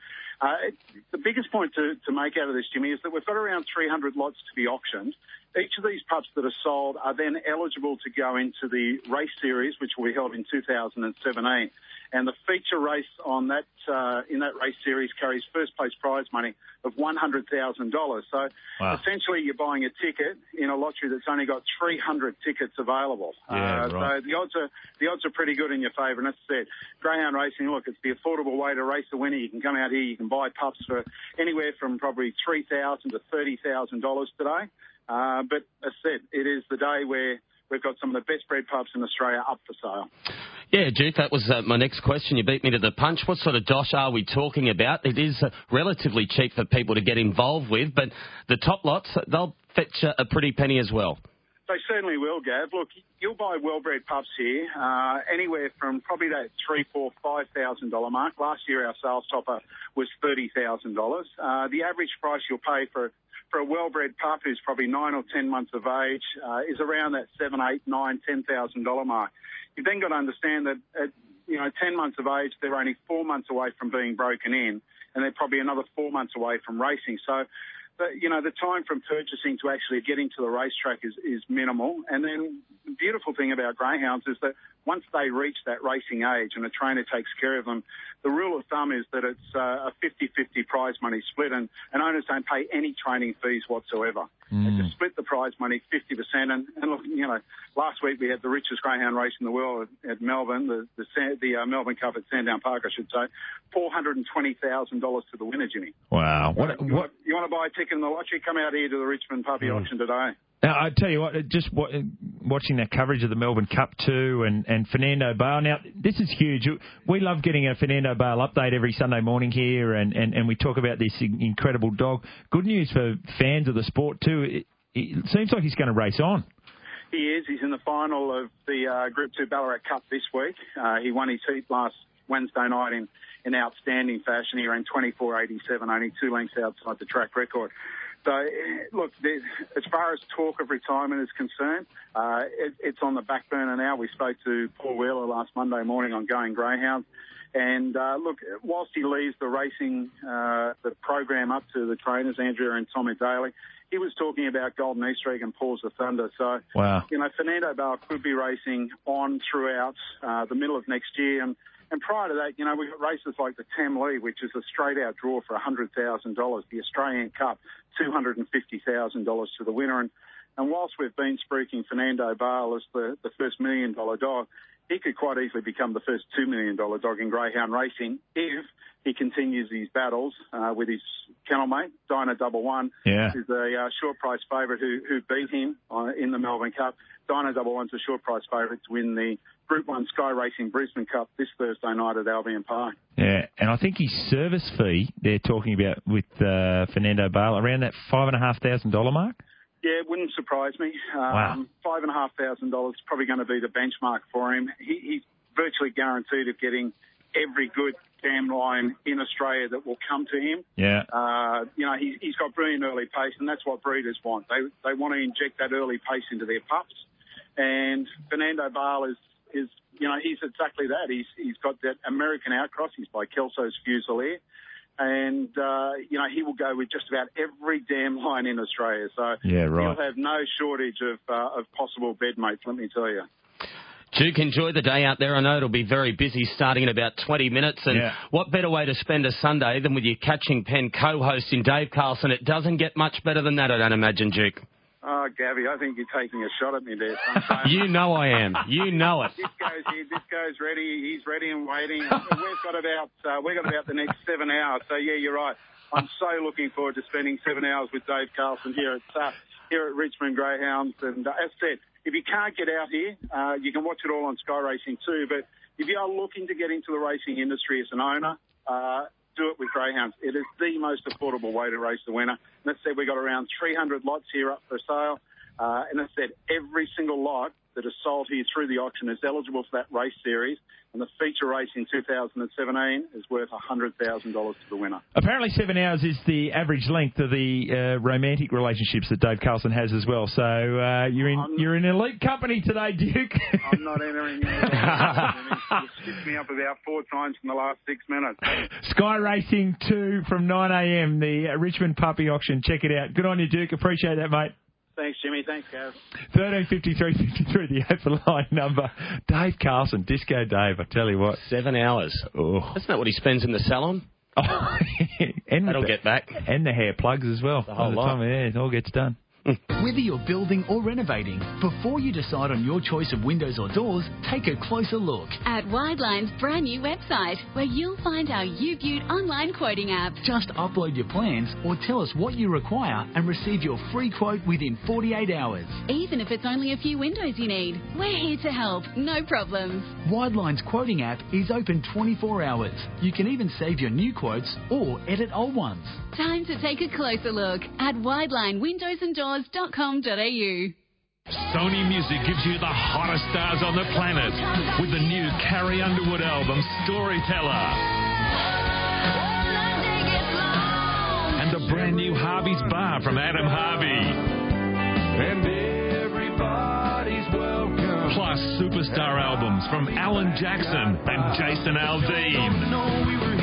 The biggest point to make out of this, Jimmy, is that we've got around 300 lots to be auctioned. Each of these pups that are sold are then eligible to go into the race series, which will be held in 2017. And the feature race on that in that race series carries first place prize money of $100,000. So wow. Essentially, you're buying a ticket in a lottery that's only got 300 tickets available. Yeah, right. So the odds are pretty good in your favour. And as I said, greyhound racing, look, it's the affordable way to race a winner. You can come out here, you can buy pups for anywhere from probably $3,000 to $30,000 today. But as I said, it is the day where we've got some of the best bred pups in Australia up for sale. Yeah, Duke, that was my next question. You beat me to the punch. What sort of dosh are we talking about? It is relatively cheap for people to get involved with, but the top lots, they'll fetch a pretty penny as well. They certainly will, Gav. Look, you'll buy well-bred pups here anywhere from probably that $3,000, $4,000, $5,000 mark. Last year our sales topper was $30,000. The average price you'll pay for a well-bred pup who's probably 9 or 10 months of age is around that $7,000, $8,000, $9,000, $10,000 mark. You've then got to understand that at 10 months of age, they're only 4 months away from being broken in, and they're probably another 4 months away from racing. So, the time from purchasing to actually getting to the racetrack is minimal. And then the beautiful thing about greyhounds is that once they reach that racing age and a trainer takes care of them, the rule of thumb is that it's a 50-50 prize money split, and owners don't pay any training fees whatsoever. They just split the prize money 50%. And look, last week we had the richest greyhound race in the world at Melbourne, the Melbourne Cup at Sandown Park, I should say. $420,000 to the winner, Jimmy. Wow. You want to buy a ticket in the lottery? Come out here to the Richmond Puppy Auction today. Now, I tell you what, just watching that coverage of the Melbourne Cup 2 and Fernando Bale. Now, this is huge. We love getting a Fernando Bale update every Sunday morning here, and we talk about this incredible dog. Good news for fans of the sport, too. It seems like he's going to race on. He is. He's in the final of the Group 2 Ballarat Cup this week. He won his heat last Wednesday night in outstanding fashion. He ran 24.87, only 2 lengths outside the track record. So, look, as far as talk of retirement is concerned, it's on the back burner now. We spoke to Paul Wheeler last Monday morning on Going Greyhound. And, look, whilst he leaves the racing, the program up to the trainers, Andrea and Tommy Daly, he was talking about Golden Easter Egg and Paws of Thunder. So, wow. Fernando Bale could be racing on throughout the middle of next year. And prior to that, we've got races like the Tamlee, which is a straight-out draw for $100,000. The Australian Cup, $250,000 to the winner. And whilst we've been spruiking Fernando Bale as the first $1 million dog, he could quite easily become the first $2 million dog in greyhound racing if he continues his battles with his kennel mate, Dyna Double One, who's a short price favourite who beat him in the Melbourne Cup. Dyna Double One's a short price favourite to win the Group 1 Sky Racing Brisbane Cup this Thursday night at Albion Park. Yeah, and I think his service fee they're talking about with Fernando Bale around that $5,500 mark. Yeah, it wouldn't surprise me. Wow. $5,500 is probably going to be the benchmark for him. He's virtually guaranteed of getting every good dam line in Australia that will come to him. Yeah. He's got brilliant early pace, and that's what breeders want. They want to inject that early pace into their pups. And Fernando Bale is he's exactly that. He's got that American outcross. He's by Kelso's Fusilier. And, he will go with just about every dam line in Australia. So he'll have no shortage of possible bedmates, let me tell you. Duke, enjoy the day out there. I know it'll be very busy starting in about 20 minutes. And what better way to spend a Sunday than with your Catching Pen co-host in Dave Carlson? It doesn't get much better than that, I don't imagine, Duke. Oh, Gabby, I think you're taking a shot at me there. You know I am. You know it. This goes ready. He's ready and waiting. We've got about the next 7 hours. So, yeah, you're right. I'm so looking forward to spending 7 hours with Dave Carlson here at Richmond Greyhounds. And as said, if you can't get out here, you can watch it all on Sky Racing too. But if you are looking to get into the racing industry as an owner, do it with greyhounds. It is the most affordable way to race the winner. And as I said, we've got around 300 lots here up for sale. And as I said, every single lot that is sold here through the auction is eligible for that race series. And the feature race in 2017 is worth $100,000 to the winner. Apparently 7 hours is the average length of the romantic relationships that Dave Carlson has as well. So you're in elite company today, Duke. I'm not entering You've skipped me up about 4 times in the last 6 minutes. Sky Racing 2 from 9 a.m, the Richmond Puppy Auction. Check it out. Good on you, Duke. Appreciate that, mate. Thanks, Jimmy. Thanks, Gav. 1353 the open line number. Dave Carlson, Disco Dave, I tell you what. 7 hours. Oh. Isn't that what he spends in the salon? Oh, and that'll get back. And the hair plugs as well. The whole lot. It all gets done. Whether you're building or renovating, before you decide on your choice of windows or doors, take a closer look at Wideline's brand new website, where you'll find our YouBeauty online quoting app. Just upload your plans or tell us what you require and receive your free quote within 48 hours. Even if it's only a few windows you need, we're here to help, no problems. Wideline's quoting app is open 24 hours. You can even save your new quotes or edit old ones. Time to take a closer look at widelinewindowsanddoors.com.au. Sony Music gives you the hottest stars on the planet with the new Carrie Underwood album, Storyteller. And the brand new Harvey's Bar from Adam Harvey. And everybody's welcome. Plus superstar albums from Alan Jackson and Jason Aldean.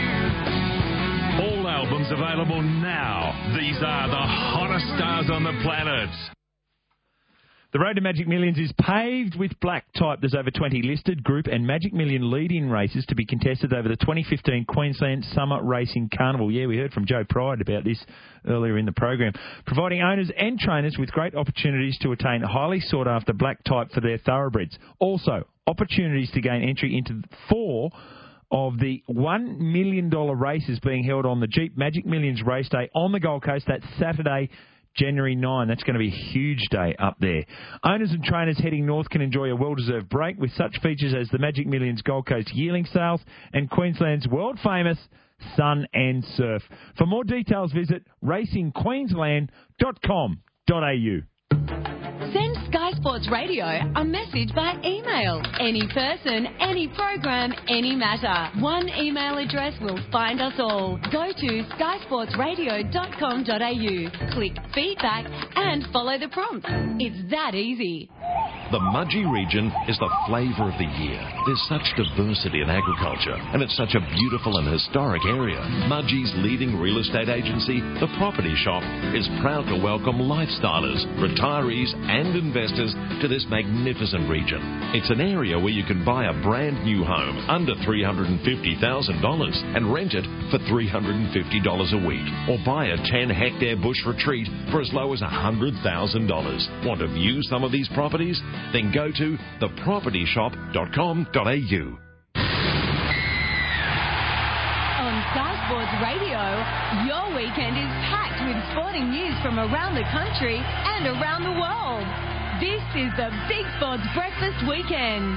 All albums available now. These are the hottest stars on the planet. The road to Magic Millions is paved with black type. There's over 20 listed group and Magic Million lead-in races to be contested over the 2015 Queensland Summer Racing Carnival. Yeah, we heard from Joe Pride about this earlier in the program. Providing owners and trainers with great opportunities to attain highly sought-after black type for their thoroughbreds. Also, opportunities to gain entry into 4 of the $1 million races being held on the Jeep Magic Millions race day on the Gold Coast. That's Saturday, January 9. That's going to be a huge day up there. Owners and trainers heading north can enjoy a well-deserved break with such features as the Magic Millions Gold Coast yearling sales and Queensland's world-famous Sun and Surf. For more details, visit racingqueensland.com.au. Send Sky Sports Radio a message by email. Any person, any program, any matter. One email address will find us all. Go to skysportsradio.com.au. Click feedback and follow the prompts. It's that easy. The Mudgee region is the flavour of the year. There's such diversity in agriculture, and it's such a beautiful and historic area. Mudgee's leading real estate agency, The Property Shop, is proud to welcome lifestylers, retirees and investors to this magnificent region. It's an area where you can buy a brand new home under $350,000 and rent it for $350 a week, or buy a 10-hectare bush retreat for as low as $100,000. Want to view some of these properties? Then go to thepropertyshop.com.au. On Sky Sports Radio, your weekend is packed with sporting news from around the country and around the world. This is the Big Sports Breakfast Weekend.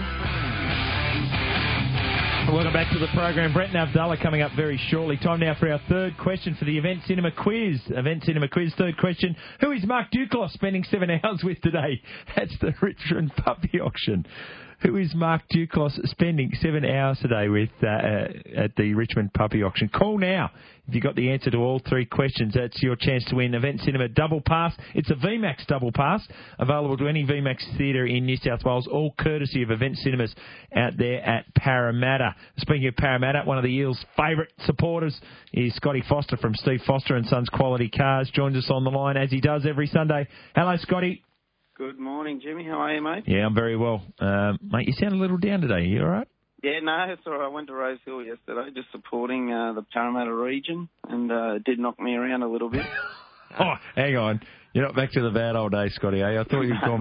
Welcome back to the program. Brett and Abdullah coming up very shortly. Time now for our third question for the Event Cinema Quiz. Event Cinema Quiz, third question. Who is Mark Duclos spending 7 hours with today? That's the Richmond Puppy Auction. Who is Mark Duclos spending 7 hours today with at the Richmond Puppy Auction? Call now. If you got the answer to all three questions, that's your chance to win Event Cinema Double Pass. It's a VMAX Double Pass, available to any VMAX theatre in New South Wales, all courtesy of Event Cinemas out there at Parramatta. Speaking of Parramatta, one of the Eels' favourite supporters is Scotty Foster from Steve Foster and Sons Quality Cars. Joins us on the line as he does every Sunday. Hello, Scotty. Good morning, Jimmy. How are you, mate? Yeah, I'm very well. Mate, you sound a little down today. You all right? Yeah, no, it's all right. I went to Rosehill yesterday just supporting the Parramatta region, and it did knock me around a little bit. Oh, hang on. You're not back to the bad old days, Scotty, are you? I thought you'd gone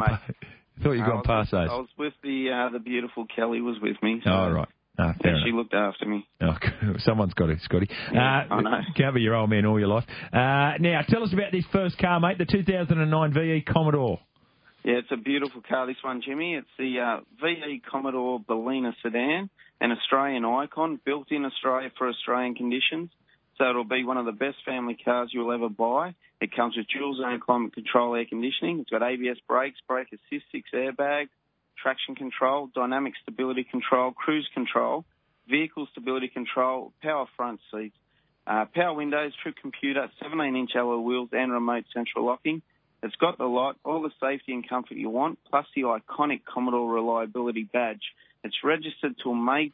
past those. I was with the beautiful Kelly was with me. So oh, right. No, fair she looked after me. Oh, someone's got it, Scotty. Yeah, I know. Can't be your old man all your life. Now, tell us about this first car, mate, the 2009 VE Commodore. Yeah, it's a beautiful car, this one, Jimmy. It's the VE Commodore Bellina sedan, an Australian icon, built in Australia for Australian conditions. So it'll be one of the best family cars you'll ever buy. It comes with dual zone climate control air conditioning. It's got ABS brakes, brake assist, 6 airbags, traction control, dynamic stability control, cruise control, vehicle stability control, power front seats, power windows, trip computer, 17-inch alloy wheels and remote central locking. It's got the lot, all the safety and comfort you want, plus the iconic Commodore reliability badge. It's registered till May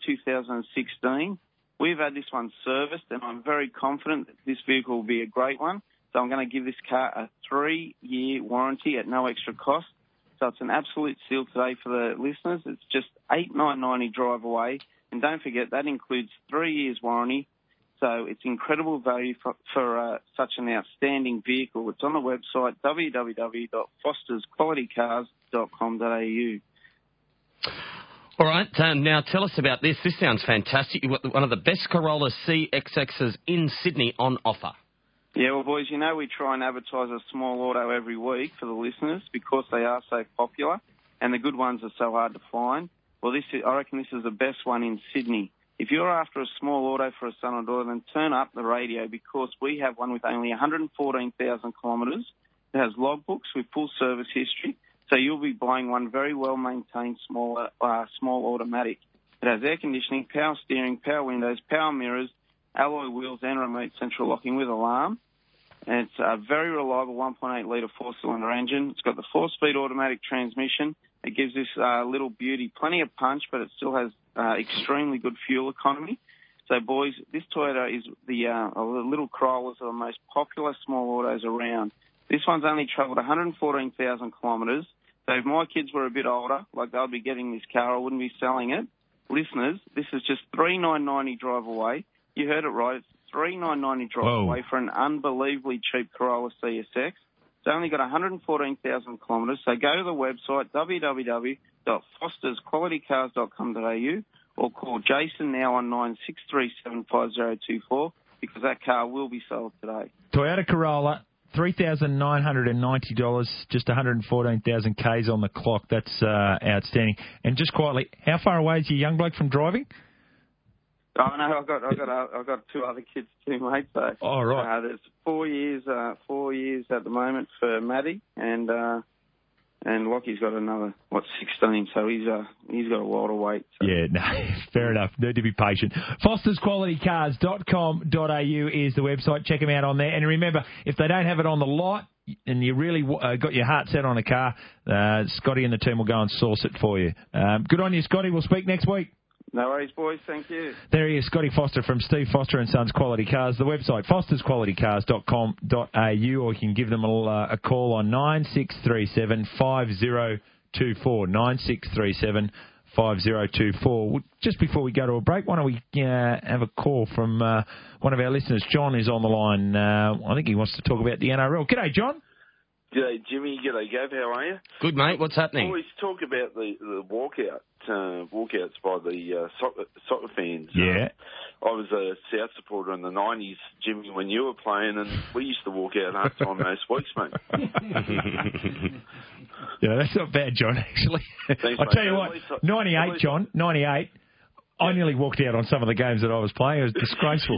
2016. We've had this one serviced, and I'm very confident that this vehicle will be a great one. So I'm going to give this car a 3-year warranty at no extra cost. So it's an absolute steal today for the listeners. It's just $8,990 drive away. And don't forget, that includes 3 years warranty. So it's incredible value for such an outstanding vehicle. It's on the website, www.fostersqualitycars.com.au. All right, now tell us about this. This sounds fantastic. You've got one of the best Corolla CXXs in Sydney on offer. Yeah, well, boys, you know we try and advertise a small auto every week for the listeners because they are so popular and the good ones are so hard to find. Well, I reckon this is the best one in Sydney. If you're after a small auto for a son or daughter, then turn up the radio because we have one with only 114,000 kilometres. It has logbooks with full service history, so you'll be buying one very well-maintained small automatic. It has air conditioning, power steering, power windows, power mirrors, alloy wheels and remote central locking with alarm. And it's a very reliable 1.8-litre four-cylinder engine. It's got the 4-speed automatic transmission. It gives this little beauty plenty of punch, but it still has extremely good fuel economy. So, boys, this Toyota is the little Corollas are the most popular small autos around. This one's only travelled 114,000 kilometres. So if my kids were a bit older, like they'll be getting this car, I wouldn't be selling it. Listeners, this is just $3,990 drive away. You heard it right. It's $3,990 drive away for an unbelievably cheap Corolla CSX. It's only got 114,000 kilometres. So go to the website, www.fostersqualitycars.com.au, or call Jason now on 96375024 because that car will be sold today. Toyota Corolla, $3,990, just 114,000 Ks on the clock. That's outstanding. And just quietly, how far away is your young bloke from driving? Oh no, I've got 2 other kids too, mate. So, oh right. There's 4 years at the moment for Maddie, and Lockie's got another 16. So he's got a while to wait. So. Yeah, no, fair enough. Need to be patient. FostersQualityCars.com.au is the website. Check them out on there. And remember, if they don't have it on the lot, and you really got your heart set on a car, Scotty and the team will go and source it for you. Good on you, Scotty. We'll speak next week. No worries, boys. Thank you. There he is, Scotty Foster from Steve Foster and Sons Quality Cars. The website, fostersqualitycars.com.au, or you can give them a call on 9637 5024. 9637 5024. Just before we go to a break, why don't we have a call from one of our listeners? John is on the line. I think he wants to talk about the NRL. G'day, John. G'day, Jimmy. G'day, Gav. How are you? Good, mate. What's happening? Always talk about the walkouts by the soccer fans. Yeah. I was a South supporter in the 90s, Jimmy, when you were playing, and we used to walk out half time most weeks, mate. Yeah, that's not bad, John, actually. Thanks, I'll tell you what, 98, John, 98, I nearly walked out on some of the games that I was playing. It was disgraceful.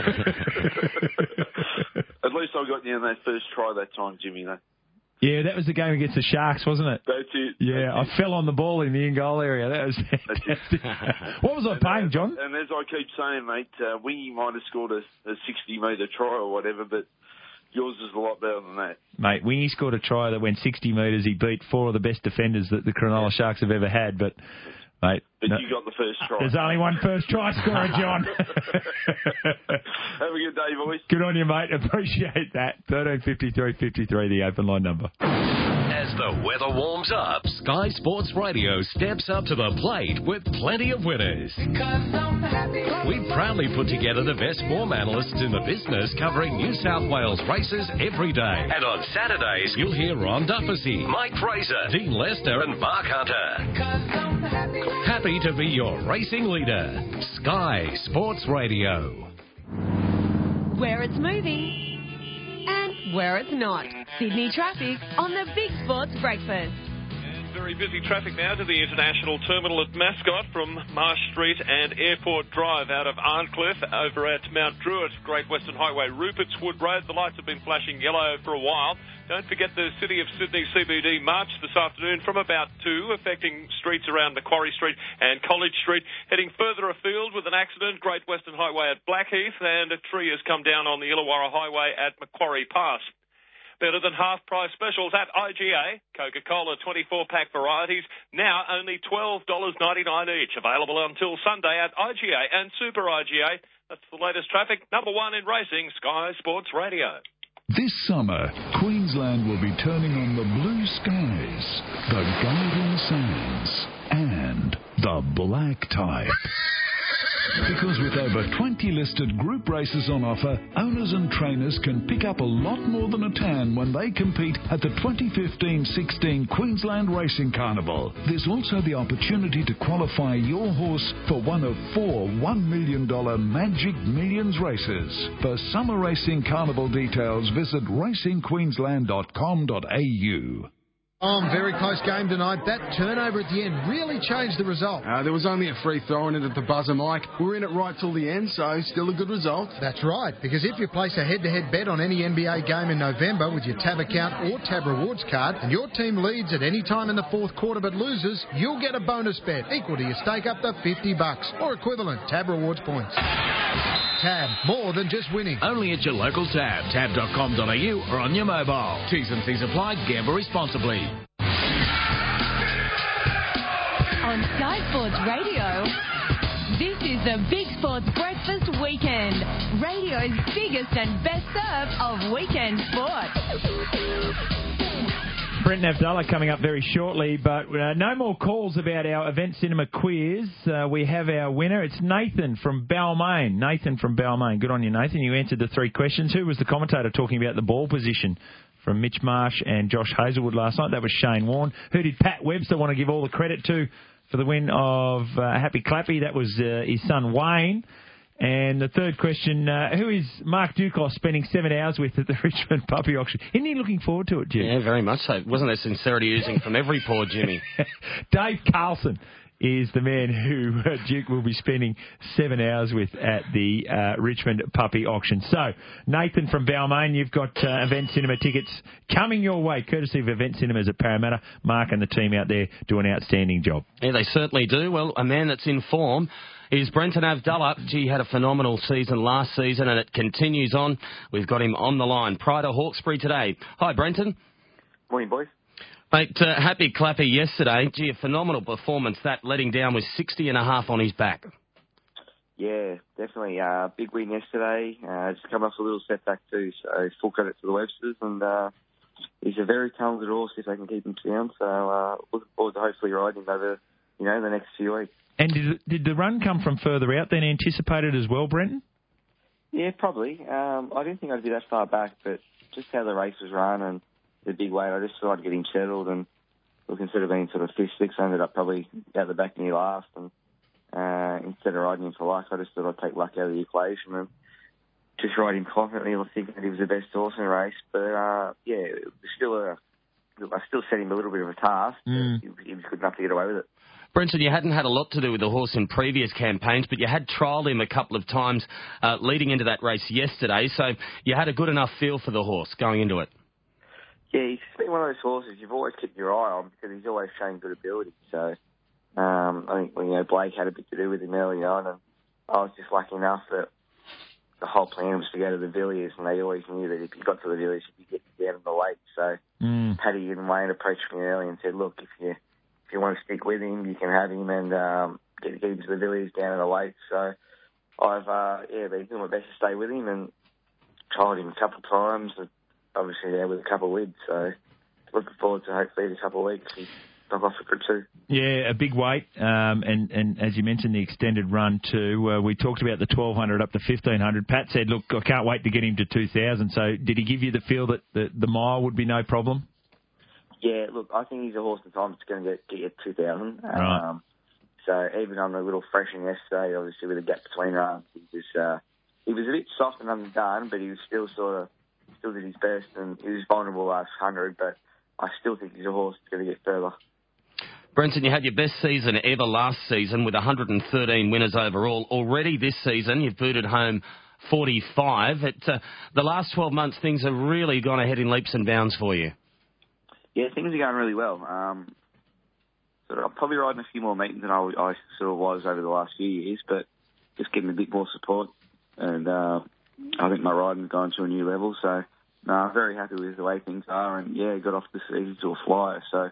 At least I got down that first try that time, Jimmy, though. Yeah, that was the game against the Sharks, wasn't it? That's it. Yeah, I fell on the ball in the in-goal area. That was fantastic. What was I paying, John? And as I keep saying, mate, we might have scored a 60-metre try or whatever, but yours is a lot better than that. Mate, Wingy scored a try that went 60 metres. He beat 4 of the best defenders that the Cronulla Sharks have ever had, but... Mate, but you got the first try. There's only one first try scorer, John. Have a good day, boys. Good on you, mate. Appreciate that. 1353 the open line number. As the weather warms up, Sky Sports Radio steps up to the plate with plenty of winners. We've proudly put together the best form analysts in the business covering New South Wales races every day. And on Saturdays, you'll hear Ron Duffy, Mike Fraser, Dean Lester and Mark Hunter. Happy to be your racing leader. Sky Sports Radio. Where it's moving and where it's not. Sydney traffic on the Big Sports Breakfast. Very busy traffic now to the International Terminal at Mascot from Marsh Street and Airport Drive out of Arncliffe over at Mount Druitt, Great Western Highway, Rupert's Wood Road. The lights have been flashing yellow for a while. Don't forget the City of Sydney CBD march this afternoon from about 2, affecting streets around Macquarie Street and College Street. Heading further afield with an accident, Great Western Highway at Blackheath, and a tree has come down on the Illawarra Highway at Macquarie Pass. Better than half-price specials at IGA. Coca-Cola 24-pack varieties, now only $12.99 each. Available until Sunday at IGA and Super IGA. That's the latest traffic. Number 1 in racing, Sky Sports Radio. This summer, Queensland will be turning on the blue skies, the golden sands, and the black type. Because with over 20 listed group races on offer, owners and trainers can pick up a lot more than a tan when they compete at the 2015-16 Queensland Racing Carnival. There's also the opportunity to qualify your horse for one of 4 $1 million Magic Millions races. For Summer Racing Carnival details, visit racingqueensland.com.au. Very close game tonight. That turnover at the end really changed the result. There was only a free throw in it at the buzzer, Mike. We're in it right till the end, so still a good result. That's right, because if you place a head-to-head bet on any NBA game in November with your Tab account or Tab Rewards card, and your team leads at any time in the fourth quarter but loses, you'll get a bonus bet equal to your stake up to $50 or equivalent Tab Rewards points. Tab, more than just winning. Only at your local Tab, tab.com.au or on your mobile. T's and C's apply. Gamble responsibly. On Sky Sports Radio, this is the Big Sports Breakfast Weekend. Radio's biggest and best serve of weekend sport. Brent Navdala coming up very shortly, but no more calls about our Event Cinema quiz. We have our winner. It's Nathan from Balmain. Nathan from Balmain. Good on you, Nathan. You answered the 3 questions. Who was the commentator talking about the ball position from Mitch Marsh and Josh Hazelwood last night? That was Shane Warne. Who did Pat Webster want to give all the credit to for the win of Happy Clappy? That was his son Wayne. And the third question, who is Mark Duclos spending 7 hours with at the Richmond Puppy Auction? Isn't he looking forward to it, Jim? Yeah, very much so. Wasn't there sincerity oozing from every poor Jimmy? Dave Carlson is the man who Duke will be spending 7 hours with at the Richmond Puppy Auction. So, Nathan from Balmain, you've got Event Cinema tickets coming your way, courtesy of Event Cinemas at Parramatta. Mark and the team out there do an outstanding job. Yeah, they certainly do. Well, a man that's in form is Brenton Avdulla. He had a phenomenal season last season, and it continues on. We've got him on the line. Pride of Hawkesbury today. Hi, Brenton. Morning, boys. Mate, happy clappy yesterday. Gee, a phenomenal performance. That letting down with 60.5 on his back. Yeah, definitely. Big win yesterday. Just come off a little setback too, so full credit to the Websters. And he's a very talented horse if they can keep him sound. So looking forward to hopefully riding him over, the next few weeks. And did the run come from further out than anticipated as well, Brenton? Yeah, probably. I didn't think I'd be that far back, but just how the race was run and the big weight, I just thought I'd get him settled. And look, instead of being sort of 5th, 6th, I ended up probably out the back near last. And instead of riding him for luck, I just thought I'd take luck out of the equation and just ride him confidently. I think that he was the best horse in the race. But, it was I still set him a little bit of a task. He was good enough to get away with it. Brenton, you hadn't had a lot to do with the horse in previous campaigns, but you had trialled him a couple of times leading into that race yesterday, so you had a good enough feel for the horse going into it. Yeah, he's been one of those horses you've always kept your eye on because he's always shown good ability. So I think Blake had a bit to do with him early on, and I was just lucky enough that the whole plan was to go to the Villiers, and they always knew that if you got to the Villiers, you'd get down in the late. So Paddy and Wayne approached me early and said, look, if you want to stick with him, you can have him and get him to the Villiers down in the late. So I've been doing my best to stay with him and tried him a couple of times, obviously there with a couple of wids. So looking forward to hopefully in a couple of weeks he's knock off for two. Yeah, a big weight, and as you mentioned, the extended run too. We talked about the 1,200 up to 1,500. Pat said, look, I can't wait to get him to 2,000. So did he give you the feel that the mile would be no problem? Yeah, look, I think he's a horse at times that's going to get you 2,000. Right. So even on a little freshening yesterday, obviously with a gap between runs, he was a bit soft and underdone, but he was still did his best, and he was vulnerable last 100, but I still think he's a horse that's going to get further. Brenton, you had your best season ever last season with 113 winners overall. Already this season, you've booted home 45. The last 12 months, things have really gone ahead in leaps and bounds for you. Yeah, things are going really well. I'm probably riding a few more meetings than I sort of was over the last few years, but just getting a bit more support. And I think my riding's gone to a new level. So, I'm very happy with the way things are. And, got off the season to a flyer. So,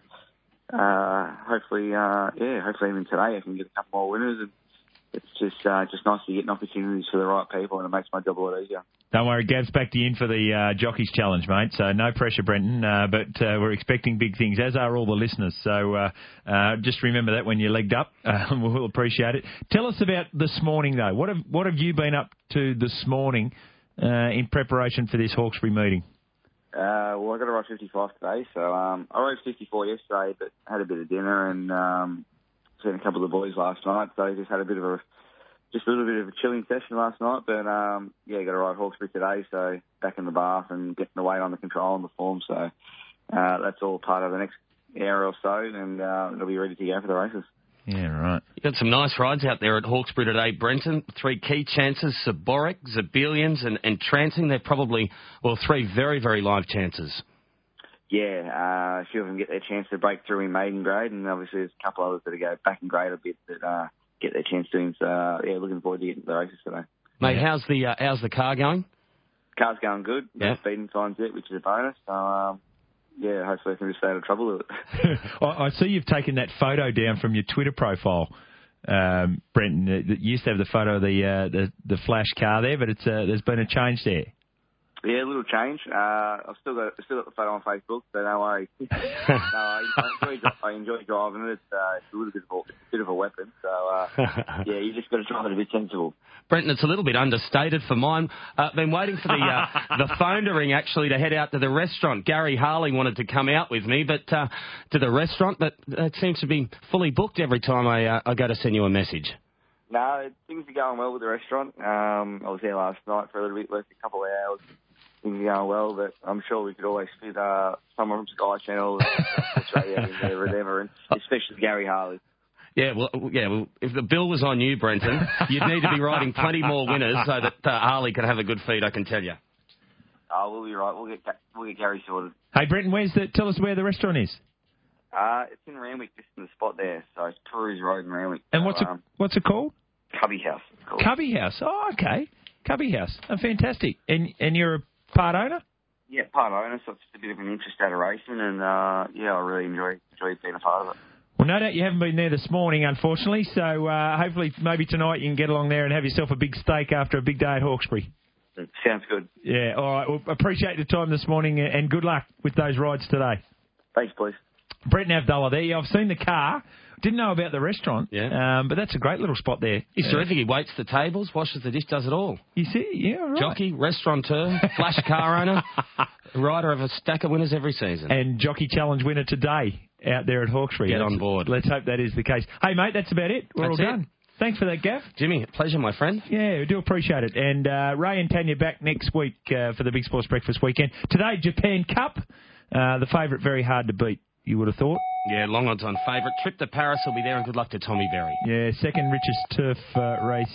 hopefully even today I can get a couple more winners. And it's just nice to get opportunities for the right people, and it makes my job a lot easier. Don't worry, Gav's backed you in for the Jockeys Challenge, mate, so no pressure, Brenton, but we're expecting big things, as are all the listeners, so just remember that when you're legged up. We'll appreciate it. Tell us about this morning, though. What have you been up to this morning in preparation for this Hawkesbury meeting? Well, I got to ride 55 today, so I rode 54 yesterday, but had a bit of dinner and seen a couple of the boys last night, so just had a little bit of a chilling session last night, but got to ride Hawkesbury today, so back in the bath and getting the weight on the control and the form, so that's all part of the next hour or so, and it'll be ready to go for the races. Yeah, right. You got some nice rides out there at Hawkesbury today, Brenton. 3 key chances, Saboric, Zebelians and Trancing. They're probably, 3 very, very live chances. Yeah, a few of them get their chance to break through in maiden grade, and obviously there's a couple others that go back in grade a bit that get their chance to. So, looking forward to getting to the races today. Mate, how's the car going? Car's going good. No speeding signs yet, which is a bonus. So, hopefully I can just stay out of trouble with it. I see you've taken that photo down from your Twitter profile, Brenton. You used to have the photo of the flash car there, but there's been a change there. Yeah, a little change. I've still got the photo on Facebook, so no worries. I enjoy driving it. It's a little bit of a weapon. So you just got to drive it a bit sensible. Brenton, it's a little bit understated for mine. Been waiting for the phone to ring actually to head out to the restaurant. Gary Harley wanted to come out with me, but to the restaurant, but it seems to be fully booked every time I go to send you a message. No, things are going well with the restaurant. I was there last night for a little bit, worked a couple of hours. Things are going well, but I'm sure we could always fit someone from Sky Channel and Australia in there or whatever, and especially Gary Harley. Yeah, well, if the bill was on you, Brenton, you'd need to be riding plenty more winners so that Harley can have a good feed, I can tell you. Oh, we'll be right. We'll get Gary sorted. Hey, Brenton, tell us where the restaurant is. It's in Randwick, just in the spot there. So it's Peru's Road in Randwick. And what's it called? Cubby House. It's called. Cubby House. Oh, okay. Cubby House. Oh, fantastic. And you're a part owner? Yeah, part owner, so it's just a bit of an interest out of racing, and I really enjoy being a part of it. Well, no doubt you haven't been there this morning, unfortunately, so hopefully maybe tonight you can get along there and have yourself a big steak after a big day at Hawkesbury. Sounds good. Yeah, all right. Well, appreciate the time this morning, and good luck with those rides today. Thanks, please. Brett Navdullah there. Yeah, I've seen the car. Didn't know about the restaurant. Yeah. But that's a great little spot there. He's terrific. He waits the tables, washes the dish, does it all. You see? Yeah, right. Jockey, restaurateur, flash car owner, rider of a stack of winners every season. And Jockey Challenge winner today out there at Hawkesbury. Get on board. Let's hope that is the case. Hey, mate, that's about it. We're all done. Thanks for that, Gav. Jimmy, pleasure, my friend. Yeah, we do appreciate it. And Ray and Tanya back next week for the Big Sports Breakfast weekend. Today, Japan Cup. The favourite, very hard to beat, you would have thought. Yeah, long odds on favourite. Trip to Paris will be there, and good luck to Tommy Berry. Yeah, second richest turf race